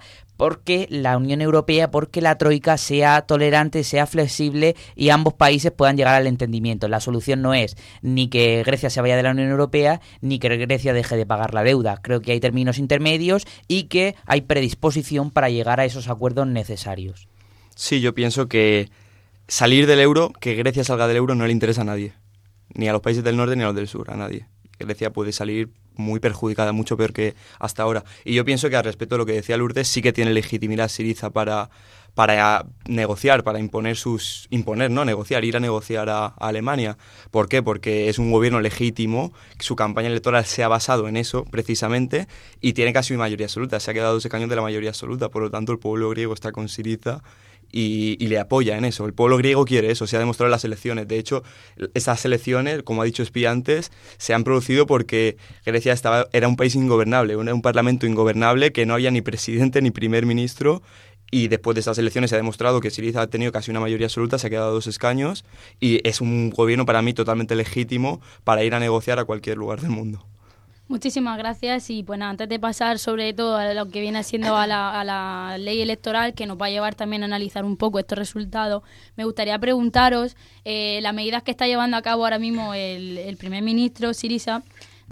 porque la Unión Europea, porque la Troika sea tolerante, sea flexible y ambos países puedan llegar al entendimiento. La solución no es ni que Grecia se vaya de la Unión Europea, ni que Grecia deje de pagar la deuda. Creo que hay términos intermedios y que hay predisposición para llegar a esos acuerdos necesarios. Sí, yo pienso que salir del euro, que Grecia salga del euro, no le interesa a nadie. Ni a los países del norte ni a los del sur, a nadie. Grecia puede salir muy perjudicada, mucho peor que hasta ahora. Y yo pienso que al respecto de lo que decía Lourdes, sí que tiene legitimidad Syriza para negociar, para negociar, ir a negociar a Alemania. ¿Por qué? Porque es un gobierno legítimo, su campaña electoral se ha basado en eso precisamente y tiene casi mayoría absoluta, se ha quedado 2 escaños de la mayoría absoluta, por lo tanto el pueblo griego está con Syriza y le apoya en eso. El pueblo griego quiere eso, se ha demostrado en las elecciones. De hecho, esas elecciones, como ha dicho Espí antes, se han producido porque Grecia era un país ingobernable, era un parlamento ingobernable que no había ni presidente ni primer ministro. Y después de estas elecciones se ha demostrado que Syriza ha tenido casi una mayoría absoluta, se ha quedado 2 escaños y es un gobierno para mí totalmente legítimo para ir a negociar a cualquier lugar del mundo. Muchísimas gracias y bueno, antes de pasar sobre todo a lo que viene siendo a la ley electoral que nos va a llevar también a analizar un poco estos resultados, me gustaría preguntaros las medidas que está llevando a cabo ahora mismo el primer ministro Syriza,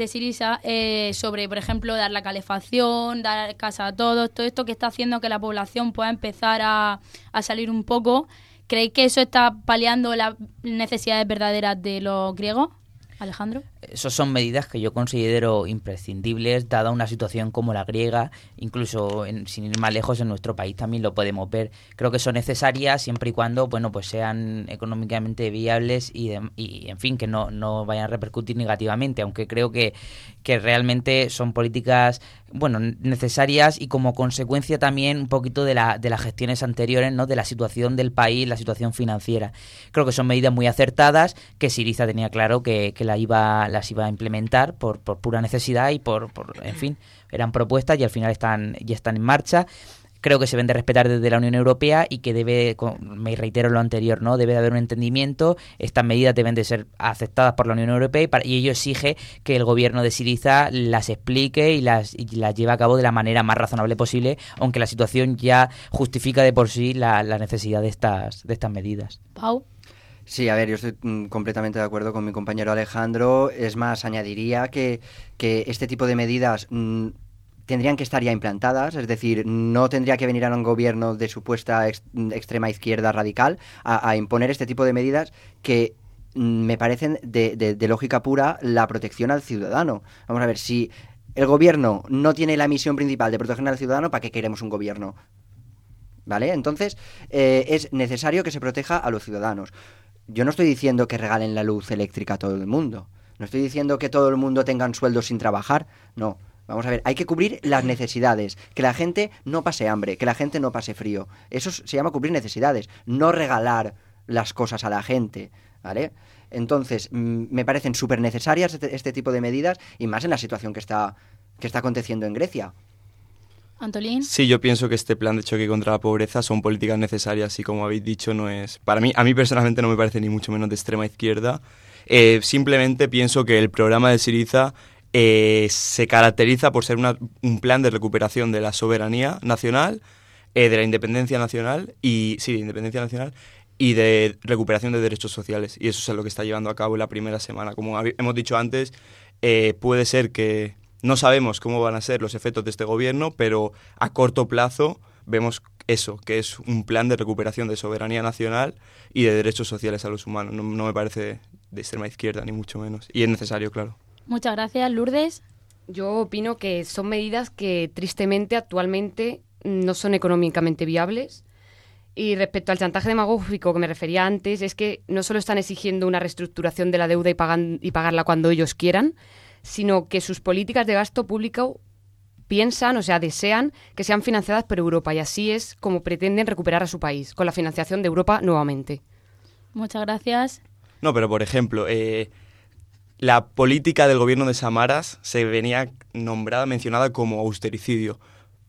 sobre, por ejemplo, dar la calefacción, dar casa a todos, todo esto que está haciendo que la población pueda empezar a salir un poco. ¿Creéis que eso está paliando las necesidades verdaderas de los griegos? Alejandro. Esas son medidas que yo considero imprescindibles, dada una situación como la griega, incluso sin ir más lejos en nuestro país también lo podemos ver. Creo que son necesarias siempre y cuando pues sean económicamente viables y en fin, que no vayan a repercutir negativamente, aunque creo que realmente son políticas necesarias y como consecuencia también un poquito de las gestiones anteriores, ¿no? De la situación del país, la situación financiera. Creo que son medidas muy acertadas, que Syriza tenía claro que las iba a implementar por pura necesidad y en fin, eran propuestas y al final ya están en marcha. Creo que se deben de respetar desde la Unión Europea y que me reitero lo anterior, ¿no? Debe de haber un entendimiento, estas medidas deben de ser aceptadas por la Unión Europea y ello exige que el gobierno de Syriza las explique y las lleve a cabo de la manera más razonable posible, aunque la situación ya justifica de por sí la necesidad de estas medidas. Pau. Sí, a ver, yo estoy completamente de acuerdo con mi compañero Alejandro. Es más, añadiría que este tipo de medidas tendrían que estar ya implantadas, es decir, no tendría que venir a un gobierno de supuesta extrema izquierda radical a imponer este tipo de medidas que me parecen de lógica pura la protección al ciudadano. Vamos a ver, si el gobierno no tiene la misión principal de proteger al ciudadano, ¿para qué queremos un gobierno? ¿Vale? Entonces, es necesario que se proteja a los ciudadanos. Yo no estoy diciendo que regalen la luz eléctrica a todo el mundo. No estoy diciendo que todo el mundo tenga un sueldo sin trabajar. No. Vamos a ver, hay que cubrir las necesidades. Que la gente no pase hambre, que la gente no pase frío. Eso se llama cubrir necesidades, no regalar las cosas a la gente, ¿vale? Entonces, me parecen súper necesarias este tipo de medidas y más en la situación que está aconteciendo en Grecia. Antolín. Sí, yo pienso que este plan de choque contra la pobreza son políticas necesarias y como habéis dicho no es... a mí personalmente no me parece ni mucho menos de extrema izquierda. Simplemente pienso que el programa de Syriza se caracteriza por ser un plan de recuperación de la soberanía nacional, de la independencia nacional y de recuperación de derechos sociales. Y eso es lo que está llevando a cabo en la primera semana. Como hemos dicho antes, puede ser que... No sabemos cómo van a ser los efectos de este gobierno, pero a corto plazo vemos eso, que es un plan de recuperación de soberanía nacional y de derechos sociales a los humanos. No me parece de extrema izquierda, ni mucho menos. Y es necesario, claro. Muchas gracias, Lourdes. Yo opino que son medidas que tristemente actualmente no son económicamente viables. Y respecto al chantaje demagógico que me refería antes, es que no solo están exigiendo una reestructuración de la deuda y pagarla cuando ellos quieran, sino que sus políticas de gasto público desean que sean financiadas por Europa y así es como pretenden recuperar a su país, con la financiación de Europa nuevamente. Muchas gracias. No, pero por ejemplo, la política del gobierno de Samaras se venía mencionada como austericidio.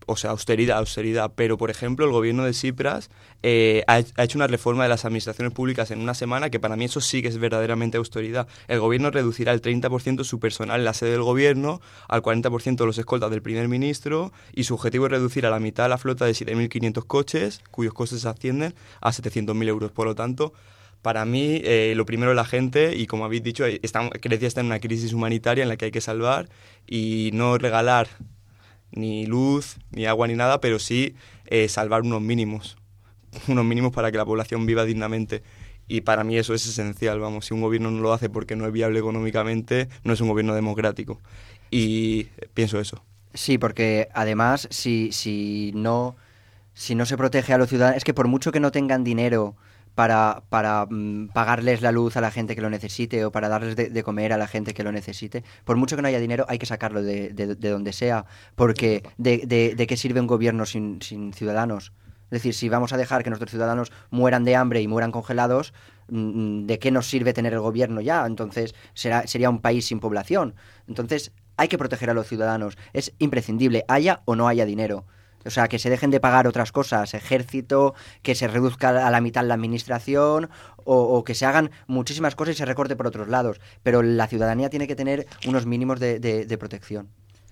o sea, austeridad, pero por ejemplo el gobierno de Tsipras ha hecho una reforma de las administraciones públicas en una semana que para mí eso sí que es verdaderamente austeridad. El gobierno reducirá el 30% su personal en la sede del gobierno, al 40% los escoltas del primer ministro, y su objetivo es reducir a la mitad la flota de 7.500 coches, cuyos costes ascienden a 700.000 euros. Por lo tanto, para mí, lo primero es la gente, y como habéis dicho, Grecia está en una crisis humanitaria en la que hay que salvar y no regalar ni luz, ni agua, ni nada, pero sí salvar unos mínimos para que la población viva dignamente. Y para mí eso es esencial, vamos, si un gobierno no lo hace porque no es viable económicamente, no es un gobierno democrático. Y pienso eso. Sí, porque además, si no se protege a los ciudadanos, es que por mucho que no tengan dinero para pagarles la luz a la gente que lo necesite o para darles de comer a la gente que lo necesite, por mucho que no haya dinero hay que sacarlo de donde sea, porque ¿de qué sirve un gobierno sin ciudadanos? Es decir, si vamos a dejar que nuestros ciudadanos mueran de hambre y mueran congelados, ¿de qué nos sirve tener el gobierno ya? Entonces sería un país sin población. Entonces hay que proteger a los ciudadanos, es imprescindible, haya o no haya dinero. O sea, que se dejen de pagar otras cosas, ejército, que se reduzca a la mitad la administración o que se hagan muchísimas cosas y se recorte por otros lados. Pero la ciudadanía tiene que tener unos mínimos de protección.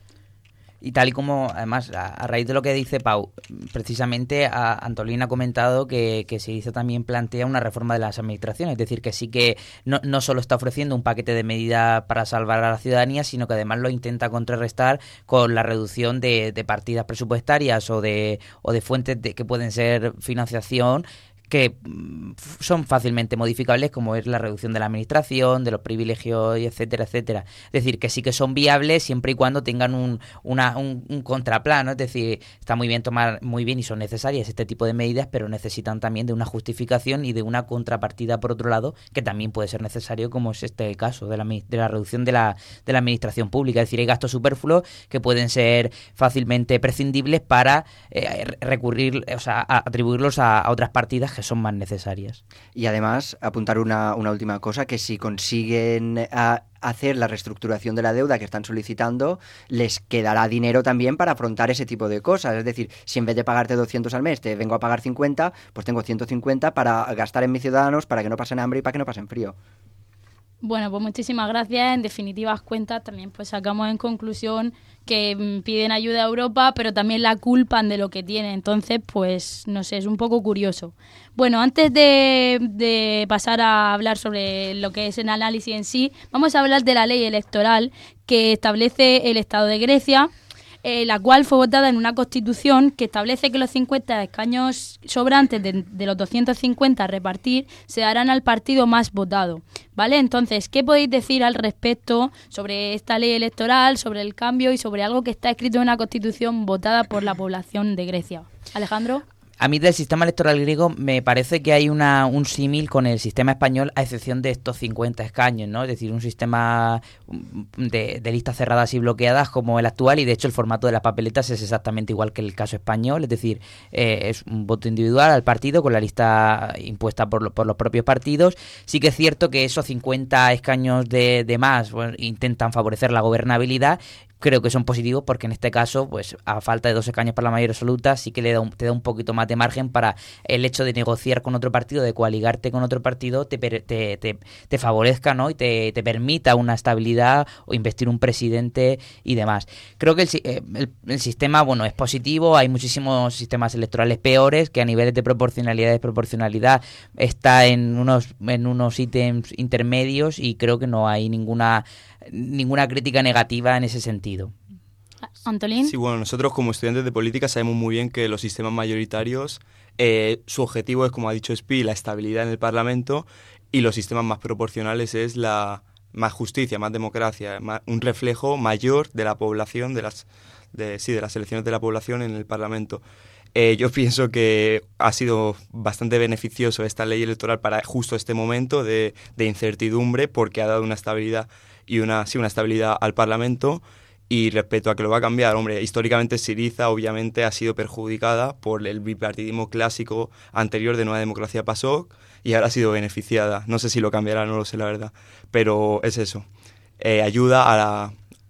Y tal y como, además, a raíz de lo que dice Pau, precisamente Antolín ha comentado que Syriza también plantea una reforma de las administraciones, es decir, que sí que no solo está ofreciendo un paquete de medidas para salvar a la ciudadanía, sino que además lo intenta contrarrestar con la reducción de partidas presupuestarias o de fuentes que pueden ser financiación, que son fácilmente modificables, como es la reducción de la administración, de los privilegios, etcétera, etcétera. Es decir, que sí que son viables siempre y cuando tengan un contraplano. Es decir, está muy bien y son necesarias este tipo de medidas, pero necesitan también de una justificación y de una contrapartida, por otro lado, que también puede ser necesario, como es este caso de la reducción de la administración pública. Es decir, hay gastos superfluos que pueden ser fácilmente prescindibles para recurrir, o sea, atribuirlos a otras partidas que son más necesarias. Y además, apuntar una última cosa, que si consiguen hacer la reestructuración de la deuda que están solicitando, les quedará dinero también para afrontar ese tipo de cosas. Es decir, si en vez de pagarte 200 al mes te vengo a pagar 50, pues tengo 150 para gastar en mis ciudadanos, para que no pasen hambre y para que no pasen frío. Bueno, pues muchísimas gracias. En definitivas cuentas también pues sacamos en conclusión que piden ayuda a Europa, pero también la culpan de lo que tienen. Entonces, pues no sé, es un poco curioso. Bueno, antes de pasar a hablar sobre lo que es el análisis en sí, vamos a hablar de la ley electoral que establece el Estado de Grecia, la cual fue votada en una constitución que establece que los 50 escaños sobrantes de los 250 a repartir se darán al partido más votado, ¿vale? Entonces, ¿qué podéis decir al respecto sobre esta ley electoral, sobre el cambio y sobre algo que está escrito en una constitución votada por la población de Grecia? Alejandro. A mí del sistema electoral griego me parece que hay un símil con el sistema español, a excepción de estos 50 escaños, ¿no? Es decir, un sistema de listas cerradas y bloqueadas como el actual, y de hecho el formato de las papeletas es exactamente igual que el caso español, es decir, es un voto individual al partido con la lista impuesta por los propios partidos. Sí que es cierto que esos 50 escaños de más, bueno, intentan favorecer la gobernabilidad. Creo que son positivos porque en este caso, pues a falta de 2 escaños para la mayoría absoluta, sí que te da un poquito más de margen para el hecho de negociar con otro partido, de coaligarte con otro partido, te favorezca, ¿no? Y te permita una estabilidad o investir un presidente y demás. Creo que el sistema, bueno, es positivo. Hay muchísimos sistemas electorales peores que a niveles de proporcionalidad y desproporcionalidad está en unos ítems intermedios, y creo que no hay ninguna crítica negativa en ese sentido. ¿Antolín? Sí, bueno, nosotros como estudiantes de política sabemos muy bien que los sistemas mayoritarios, su objetivo es, como ha dicho Spi, la estabilidad en el Parlamento, y los sistemas más proporcionales es la más justicia, más democracia, un reflejo mayor de la población, de las elecciones de la población en el Parlamento. Yo pienso que ha sido bastante beneficioso esta ley electoral para justo este momento de incertidumbre, porque ha dado una estabilidad y una estabilidad al Parlamento. Y respecto a que lo va a cambiar, hombre, históricamente Syriza obviamente ha sido perjudicada por el bipartidismo clásico anterior de Nueva Democracia PASOK, y ahora ha sido beneficiada. No sé si lo cambiará, no lo sé la verdad, pero es eso. Ayuda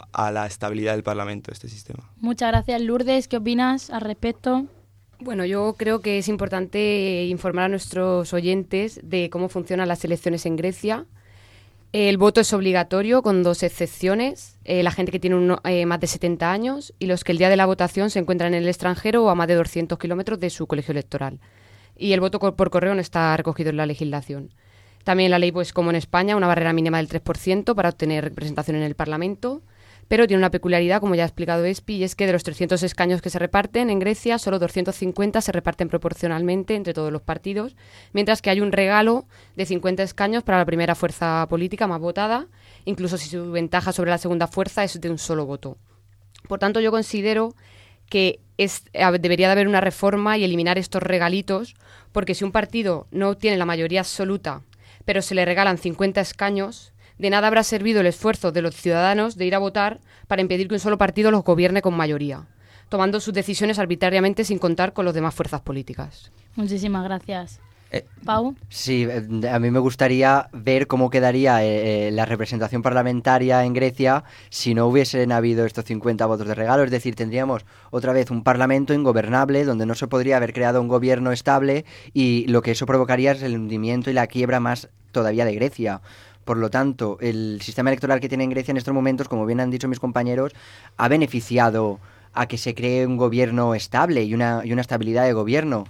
a la estabilidad del Parlamento, este sistema. Muchas gracias, Lourdes. ¿Qué opinas al respecto? Bueno, yo creo que es importante informar a nuestros oyentes de cómo funcionan las elecciones en Grecia. El voto es obligatorio, con 2 excepciones: la gente que tiene más de 70 años y los que el día de la votación se encuentran en el extranjero o a más de 200 kilómetros de su colegio electoral. Y el voto por correo no está recogido en la legislación. También la ley, pues como en España, una barrera mínima del 3% para obtener representación en el Parlamento. Pero tiene una peculiaridad, como ya ha explicado Espi, y es que de los 300 escaños que se reparten en Grecia, solo 250 se reparten proporcionalmente entre todos los partidos, mientras que hay un regalo de 50 escaños para la primera fuerza política más votada, incluso si su ventaja sobre la segunda fuerza es de un solo voto. Por tanto, yo considero que debería de haber una reforma y eliminar estos regalitos, porque si un partido no obtiene la mayoría absoluta, pero se le regalan 50 escaños, de nada habrá servido el esfuerzo de los ciudadanos de ir a votar para impedir que un solo partido los gobierne con mayoría, tomando sus decisiones arbitrariamente sin contar con las demás fuerzas políticas. Muchísimas gracias. Pau. Sí, a mí me gustaría ver cómo quedaría la representación parlamentaria en Grecia si no hubiesen habido estos 50 votos de regalo. Es decir, tendríamos otra vez un parlamento ingobernable donde no se podría haber creado un gobierno estable, y lo que eso provocaría es el hundimiento y la quiebra más todavía de Grecia. Por lo tanto, el sistema electoral que tiene en Grecia en estos momentos, como bien han dicho mis compañeros, ha beneficiado a que se cree un gobierno estable y una estabilidad de gobierno.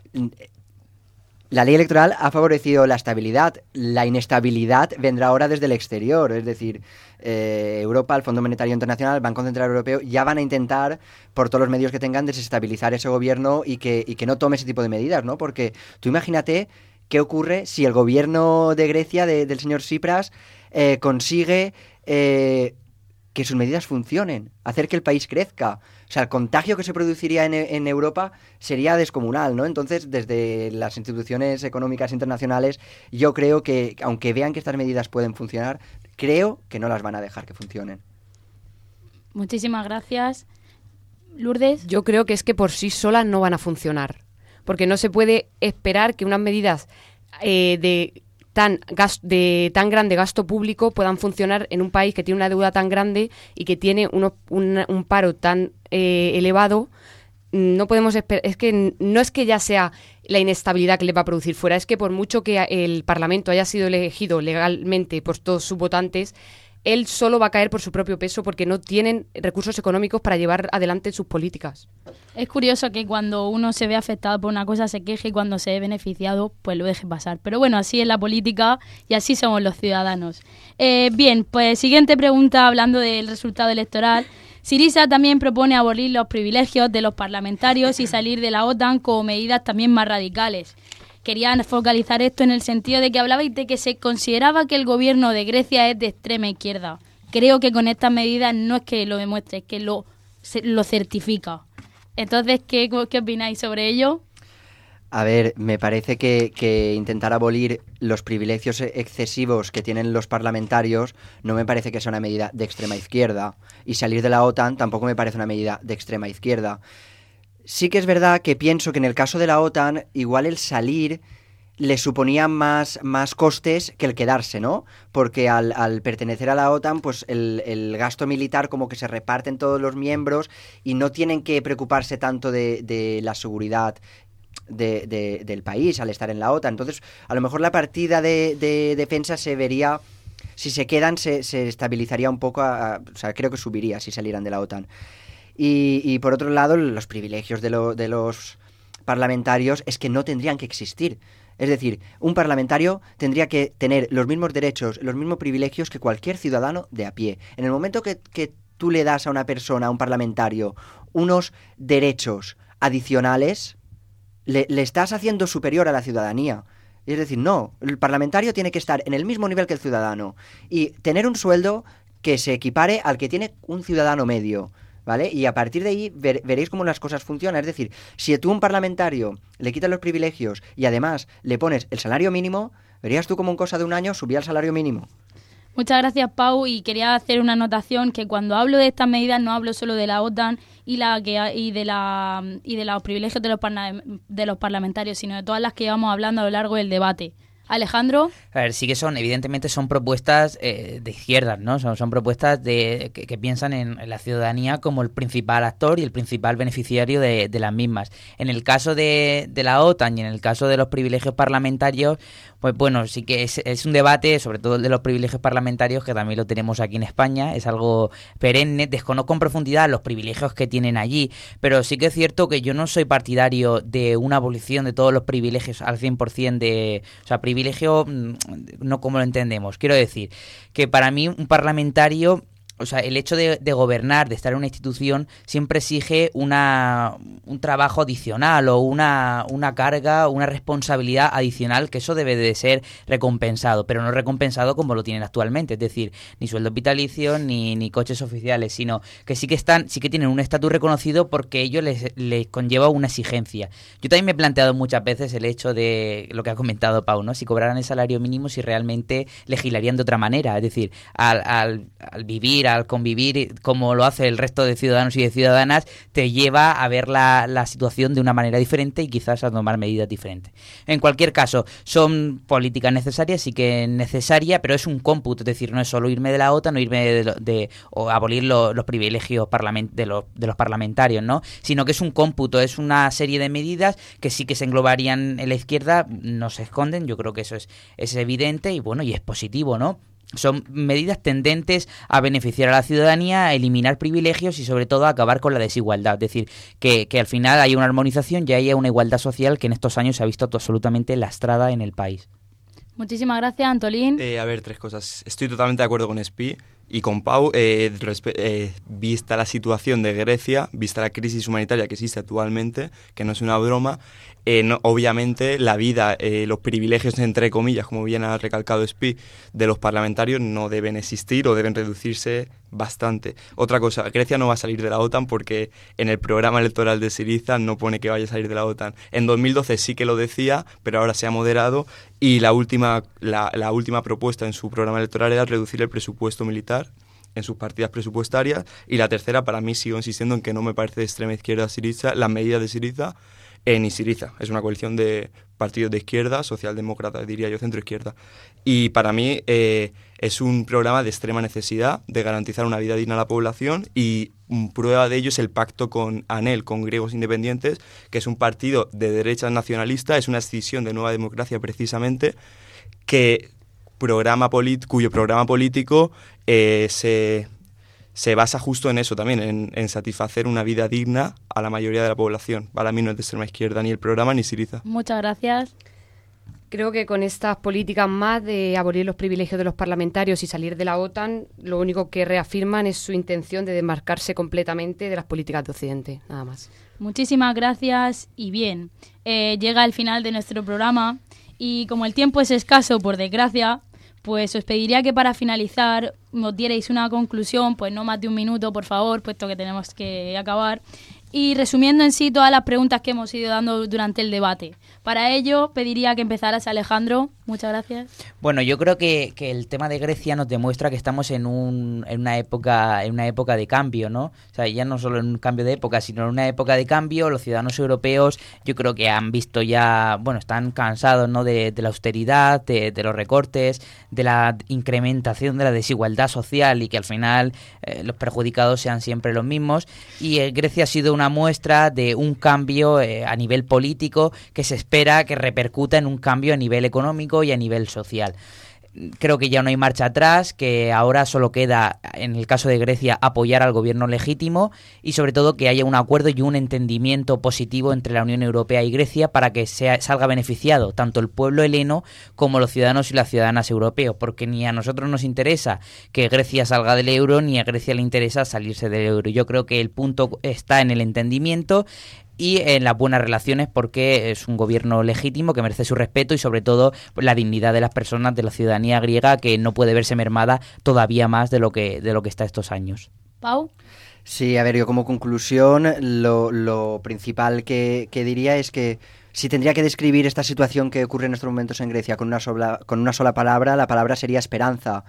La ley electoral ha favorecido la estabilidad. La inestabilidad vendrá ahora desde el exterior. Es decir, Europa, el Fondo Monetario Internacional, el Banco Central Europeo ya van a intentar, por todos los medios que tengan, desestabilizar ese gobierno y que no tome ese tipo de medidas, ¿no? Porque tú imagínate qué ocurre si el gobierno de Grecia, del señor Tsipras, consigue que sus medidas funcionen, hacer que el país crezca. O sea, el contagio que se produciría en Europa sería descomunal, ¿no? Entonces, desde las instituciones económicas internacionales, yo creo que, aunque vean que estas medidas pueden funcionar, creo que no las van a dejar que funcionen. Muchísimas gracias. Lourdes. Yo creo que es que por sí solas no van a funcionar, porque no se puede esperar que unas medidas de tan grande gasto público puedan funcionar en un país que tiene una deuda tan grande y que tiene un paro tan elevado. No podemos esperar. Es que no es que ya sea la inestabilidad que le va a producir fuera, es que por mucho que el Parlamento haya sido elegido legalmente por todos sus votantes, él solo va a caer por su propio peso porque no tienen recursos económicos para llevar adelante sus políticas. Es curioso que cuando uno se ve afectado por una cosa se queje y cuando se ve beneficiado pues lo deje pasar. Pero bueno, así es la política y así somos los ciudadanos. Bien, pues siguiente pregunta, hablando del resultado electoral. Syriza también propone abolir los privilegios de los parlamentarios y salir de la OTAN como medidas también más radicales. Querían focalizar esto en el sentido de que hablabais de que se consideraba que el gobierno de Grecia es de extrema izquierda. Creo que con estas medidas no es que lo demuestre, es que lo certifica. Entonces, ¿qué opináis sobre ello? A ver, me parece que intentar abolir los privilegios excesivos que tienen los parlamentarios no me parece que sea una medida de extrema izquierda. Y salir de la OTAN tampoco me parece una medida de extrema izquierda. Sí que es verdad que pienso que en el caso de la OTAN, igual el salir le suponía más costes que el quedarse, ¿no? Porque al pertenecer a la OTAN, pues el gasto militar como que se reparte en todos los miembros y no tienen que preocuparse tanto de la seguridad del país al estar en la OTAN. Entonces, a lo mejor la partida de defensa se vería, si se quedan, se estabilizaría un poco, o sea, creo que subiría si salieran de la OTAN. Y por otro lado, los privilegios de los parlamentarios es que no tendrían que existir. Es decir, un parlamentario tendría que tener los mismos derechos, los mismos privilegios que cualquier ciudadano de a pie. En el momento que tú le das a una persona, a un parlamentario, unos derechos adicionales, le estás haciendo superior a la ciudadanía. Es decir, no, el parlamentario tiene que estar en el mismo nivel que el ciudadano y tener un sueldo que se equipare al que tiene un ciudadano medio, ¿vale? Y a partir de ahí veréis cómo las cosas funcionan. Es decir, si tú a un parlamentario le quitas los privilegios y además le pones el salario mínimo, verías tú como en cosa de un año subía el salario mínimo. Muchas gracias, Pau, y quería hacer una anotación que cuando hablo de estas medidas no hablo solo de la OTAN y de los privilegios de los parlamentarios, sino de todas las que íbamos hablando a lo largo del debate. Alejandro. A ver, sí que evidentemente son propuestas de izquierdas, ¿no? Son propuestas que piensan en la ciudadanía como el principal actor y el principal beneficiario de las mismas. En el caso de la OTAN y en el caso de los privilegios parlamentarios, pues bueno, sí que es un debate, sobre todo el de los privilegios parlamentarios, que también lo tenemos aquí en España, es algo perenne. Desconozco en profundidad los privilegios que tienen allí, pero sí que es cierto que yo no soy partidario de una abolición de todos los privilegios al 100%, o sea, privilegio no como lo entendemos. Quiero decir que para mí un parlamentario, o sea, el hecho de gobernar, de estar en una institución, siempre exige un trabajo adicional o una carga, una responsabilidad adicional, que eso debe de ser recompensado, pero no recompensado como lo tienen actualmente, es decir, ni sueldos vitalicios ni coches oficiales, sino que sí que tienen un estatus reconocido porque ello les conlleva una exigencia. Yo también me he planteado muchas veces el hecho de lo que ha comentado Pau, ¿no? Si cobraran el salario mínimo, si realmente legislarían de otra manera, es decir, al vivir, al convivir como lo hace el resto de ciudadanos y de ciudadanas, te lleva a ver la situación de una manera diferente y quizás a tomar medidas diferentes. En cualquier caso, son políticas necesarias, sí que necesaria, pero es un cómputo, es decir, no es solo irme de la OTAN o irme o abolir los privilegios de los parlamentarios, ¿no? Sino que es un cómputo, es una serie de medidas que sí que se englobarían en la izquierda, no se esconden, yo creo que eso es evidente y bueno, y es positivo, ¿no? Son medidas tendentes a beneficiar a la ciudadanía, a eliminar privilegios y sobre todo a acabar con la desigualdad. Es decir, que al final haya una armonización y haya una igualdad social que en estos años se ha visto absolutamente lastrada en el país. Muchísimas gracias, Antolín. A ver, 3 cosas. Estoy totalmente de acuerdo con Espi y con Pau. Vista la situación de Grecia, vista la crisis humanitaria que existe actualmente, que no es una broma, obviamente la vida, los privilegios entre comillas, como bien ha recalcado Espi, de los parlamentarios no deben existir o deben reducirse bastante. Otra cosa, Grecia no va a salir de la OTAN porque en el programa electoral de Syriza no pone que vaya a salir de la OTAN. En 2012 sí que lo decía, pero ahora se ha moderado y la última propuesta en su programa electoral era reducir el presupuesto militar en sus partidas presupuestarias, y la tercera, para mí sigo insistiendo en que no me parece de extrema izquierda Syriza, las medidas de Syriza, ni Syriza, es una coalición de partidos de izquierda, socialdemócratas, diría yo, centro-izquierda. Y para mí es un programa de extrema necesidad de garantizar una vida digna a la población, y prueba de ello es el pacto con ANEL, con Griegos Independientes, que es un partido de derechas nacionalista, es una escisión de Nueva Democracia precisamente, cuyo programa político se basa justo en eso también, en satisfacer una vida digna a la mayoría de la población. Para mí no es de extrema izquierda ni el programa ni Syriza. Muchas gracias. Creo que con estas políticas más de abolir los privilegios de los parlamentarios y salir de la OTAN, lo único que reafirman es su intención de desmarcarse completamente de las políticas de Occidente, nada más. Muchísimas gracias y bien, llega el final de nuestro programa y como el tiempo es escaso, por desgracia, pues os pediría que para finalizar nos dierais una conclusión, pues no más de 1 minuto, por favor, puesto que tenemos que acabar. Y resumiendo en sí todas las preguntas que hemos ido dando durante el debate. Para ello, pediría que empezaras, Alejandro. Muchas gracias. Bueno, yo creo que el tema de Grecia nos demuestra que estamos en una época de cambio, ¿no? O sea, ya no solo en un cambio de época, sino en una época de cambio. Los ciudadanos europeos, yo creo que han visto ya, bueno, están cansados, ¿no? De la austeridad, de los recortes, de la incrementación de la desigualdad social y que al final los perjudicados sean siempre los mismos. Y Grecia ha sido una muestra de un cambio a nivel político que se espera que repercuta en un cambio a nivel económico y a nivel social. Creo que ya no hay marcha atrás, que ahora solo queda, en el caso de Grecia, apoyar al gobierno legítimo y sobre todo que haya un acuerdo y un entendimiento positivo entre la Unión Europea y Grecia para que salga beneficiado tanto el pueblo heleno como los ciudadanos y las ciudadanas europeos, porque ni a nosotros nos interesa que Grecia salga del euro ni a Grecia le interesa salirse del euro. Yo creo que el punto está en el entendimiento y en las buenas relaciones, porque es un gobierno legítimo que merece su respeto y sobre todo la dignidad de las personas, de la ciudadanía griega, que no puede verse mermada todavía más de lo que está estos años. Pau. Sí, a ver, yo como conclusión lo principal que diría es que si tendría que describir esta situación que ocurre en estos momentos en Grecia con una sola palabra, la palabra sería esperanza.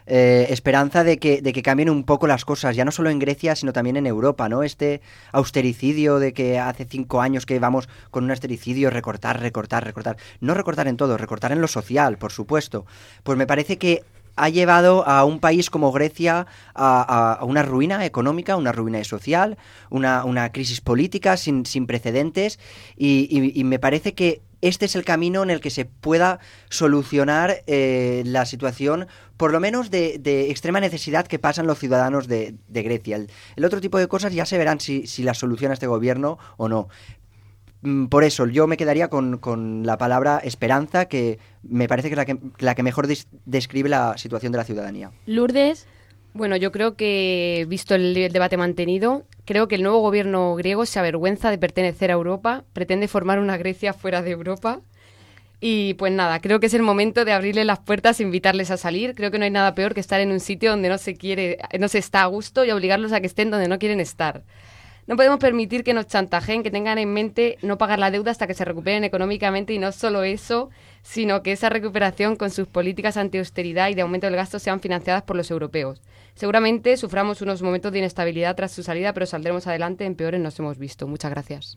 esperanza de que cambien un poco las cosas, ya no solo en Grecia, sino también en Europa, ¿no? Este austericidio de que hace 5 años que vamos con un austericidio, recortar. No recortar en todo, recortar en lo social, por supuesto. Pues me parece que ha llevado a un país como Grecia a una ruina económica, una ruina social, una crisis política sin precedentes y me parece que este es el camino en el que se pueda solucionar la situación, por lo menos de extrema necesidad que pasan los ciudadanos de Grecia. El otro tipo de cosas ya se verán si las soluciona este gobierno o no. Por eso yo me quedaría con la palabra esperanza, que me parece que es la que mejor describe la situación de la ciudadanía. Lourdes. Bueno, yo creo que, visto el debate mantenido, creo que el nuevo gobierno griego se avergüenza de pertenecer a Europa, pretende formar una Grecia fuera de Europa. Y pues nada, creo que es el momento de abrirles las puertas e invitarles a salir. Creo que no hay nada peor que estar en un sitio donde no se está a gusto y obligarlos a que estén donde no quieren estar. No podemos permitir que nos chantajeen, que tengan en mente no pagar la deuda hasta que se recuperen económicamente, y no solo eso, sino que esa recuperación con sus políticas anti-austeridad y de aumento del gasto sean financiadas por los europeos. Seguramente suframos unos momentos de inestabilidad tras su salida, pero saldremos adelante. En peores nos hemos visto. Muchas gracias.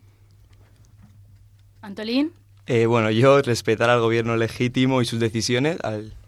Antolín. Bueno, yo respetar al gobierno legítimo y sus decisiones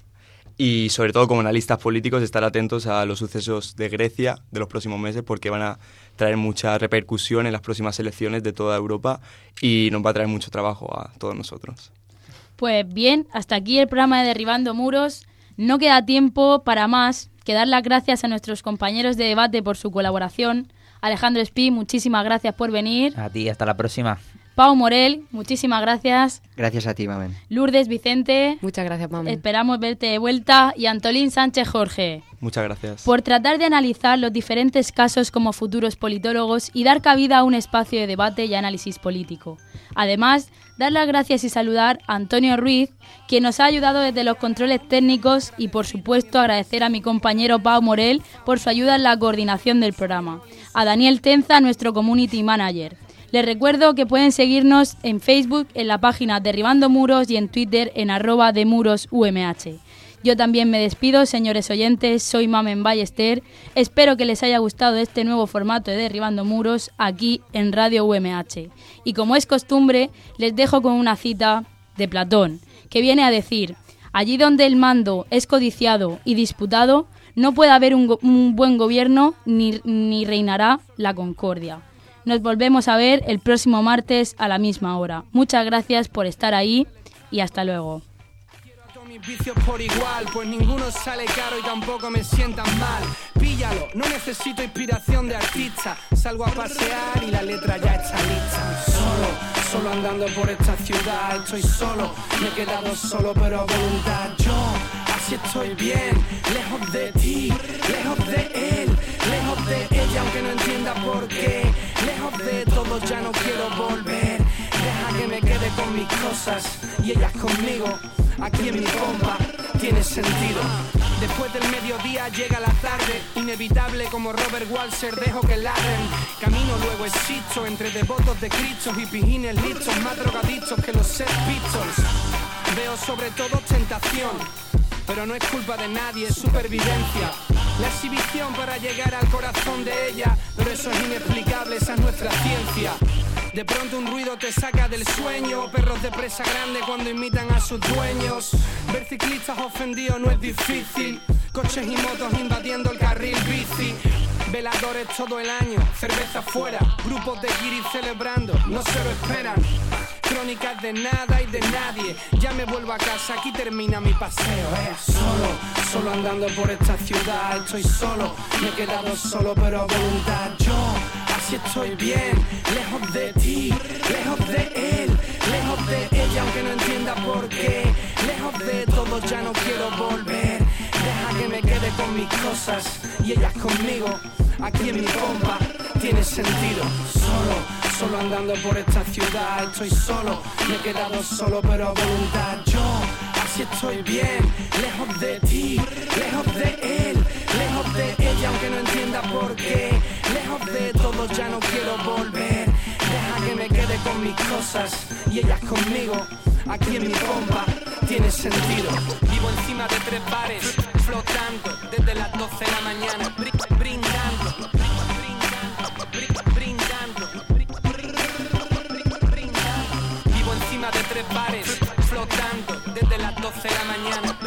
y sobre todo como analistas políticos estar atentos a los sucesos de Grecia de los próximos meses, porque van a traer mucha repercusión en las próximas elecciones de toda Europa y nos va a traer mucho trabajo a todos nosotros. Pues bien, hasta aquí el programa de Derribando Muros. No queda tiempo para más que dar las gracias a nuestros compañeros de debate por su colaboración. Alejandro Espí, muchísimas gracias por venir. A ti, hasta la próxima. Pau Morel, muchísimas gracias. Gracias a ti, Mamen. Lourdes Vicente. Muchas gracias, Mamen. Esperamos verte de vuelta. Y Antolín Sánchez Jorge. Muchas gracias. Por tratar de analizar los diferentes casos como futuros politólogos y dar cabida a un espacio de debate y análisis político. Además, dar las gracias y saludar a Antonio Ruiz, quien nos ha ayudado desde los controles técnicos, y por supuesto agradecer a mi compañero Pau Morel por su ayuda en la coordinación del programa. A Daniel Tenza, nuestro community manager. Les recuerdo que pueden seguirnos en Facebook en la página Derribando Muros y en Twitter en @demurosumh. Yo también me despido, señores oyentes, soy Mamen Ballester. Espero que les haya gustado este nuevo formato de Derribando Muros aquí en Radio UMH. Y como es costumbre, les dejo con una cita de Platón, que viene a decir: allí donde el mando es codiciado y disputado, no puede haber un buen gobierno ni reinará la concordia. Nos volvemos a ver el próximo martes a la misma hora. Muchas gracias por estar ahí y hasta luego. Mis vicios por igual, pues ninguno sale caro y tampoco me sientan mal. Píllalo, no necesito inspiración de artista. Salgo a pasear y la letra ya está lista. Solo andando por esta ciudad. Estoy solo, me he quedado solo pero a voluntad. Yo, así estoy bien, lejos de ti, lejos de él, lejos de ella, aunque no entienda por qué. Lejos de todo, ya no quiero volver. Deja que me quede con mis cosas y ellas conmigo. Aquí en mi pompa tiene sentido. Después del mediodía llega la tarde, inevitable como Robert Walser, dejo que ladren. Camino luego existo entre devotos de Cristo y pijines listos, más drogadictos que los Sex Pistols. Veo sobre todo tentación, pero no es culpa de nadie, es supervivencia. La exhibición para llegar al corazón de ella, pero eso es inexplicable, esa es nuestra ciencia. De pronto un ruido te saca del sueño, perros de presa grande cuando imitan a sus dueños. Ver ciclistas ofendidos no es difícil, coches y motos invadiendo el carril bici. Veladores todo el año, cerveza fuera, grupos de guiris celebrando, no se lo esperan. Crónicas de nada y de nadie, ya me vuelvo a casa, aquí termina mi paseo. Solo andando por esta ciudad, estoy solo, me he quedado solo pero a voluntad. Yo, así estoy bien, lejos de ti, lejos de él, lejos de ella, aunque no entienda por qué. Lejos de todo, ya no quiero volver. Deja que me quede con mis cosas y ellas conmigo. Aquí en mi pompa tiene sentido. Solo andando por esta ciudad, estoy solo, me he quedado solo pero a voluntad. Yo, así estoy bien, lejos de ti, lejos de él, lejos de ella, aunque no entienda por qué. Lejos de todo, ya no quiero volver. Deja que me quede con mis cosas y ellas conmigo. Aquí en mi pompa tiene sentido. Vivo encima de 3 bares, flotando desde las 12 de la mañana, brindando, vivo encima de 3 bares, flotando desde las 12 de la mañana.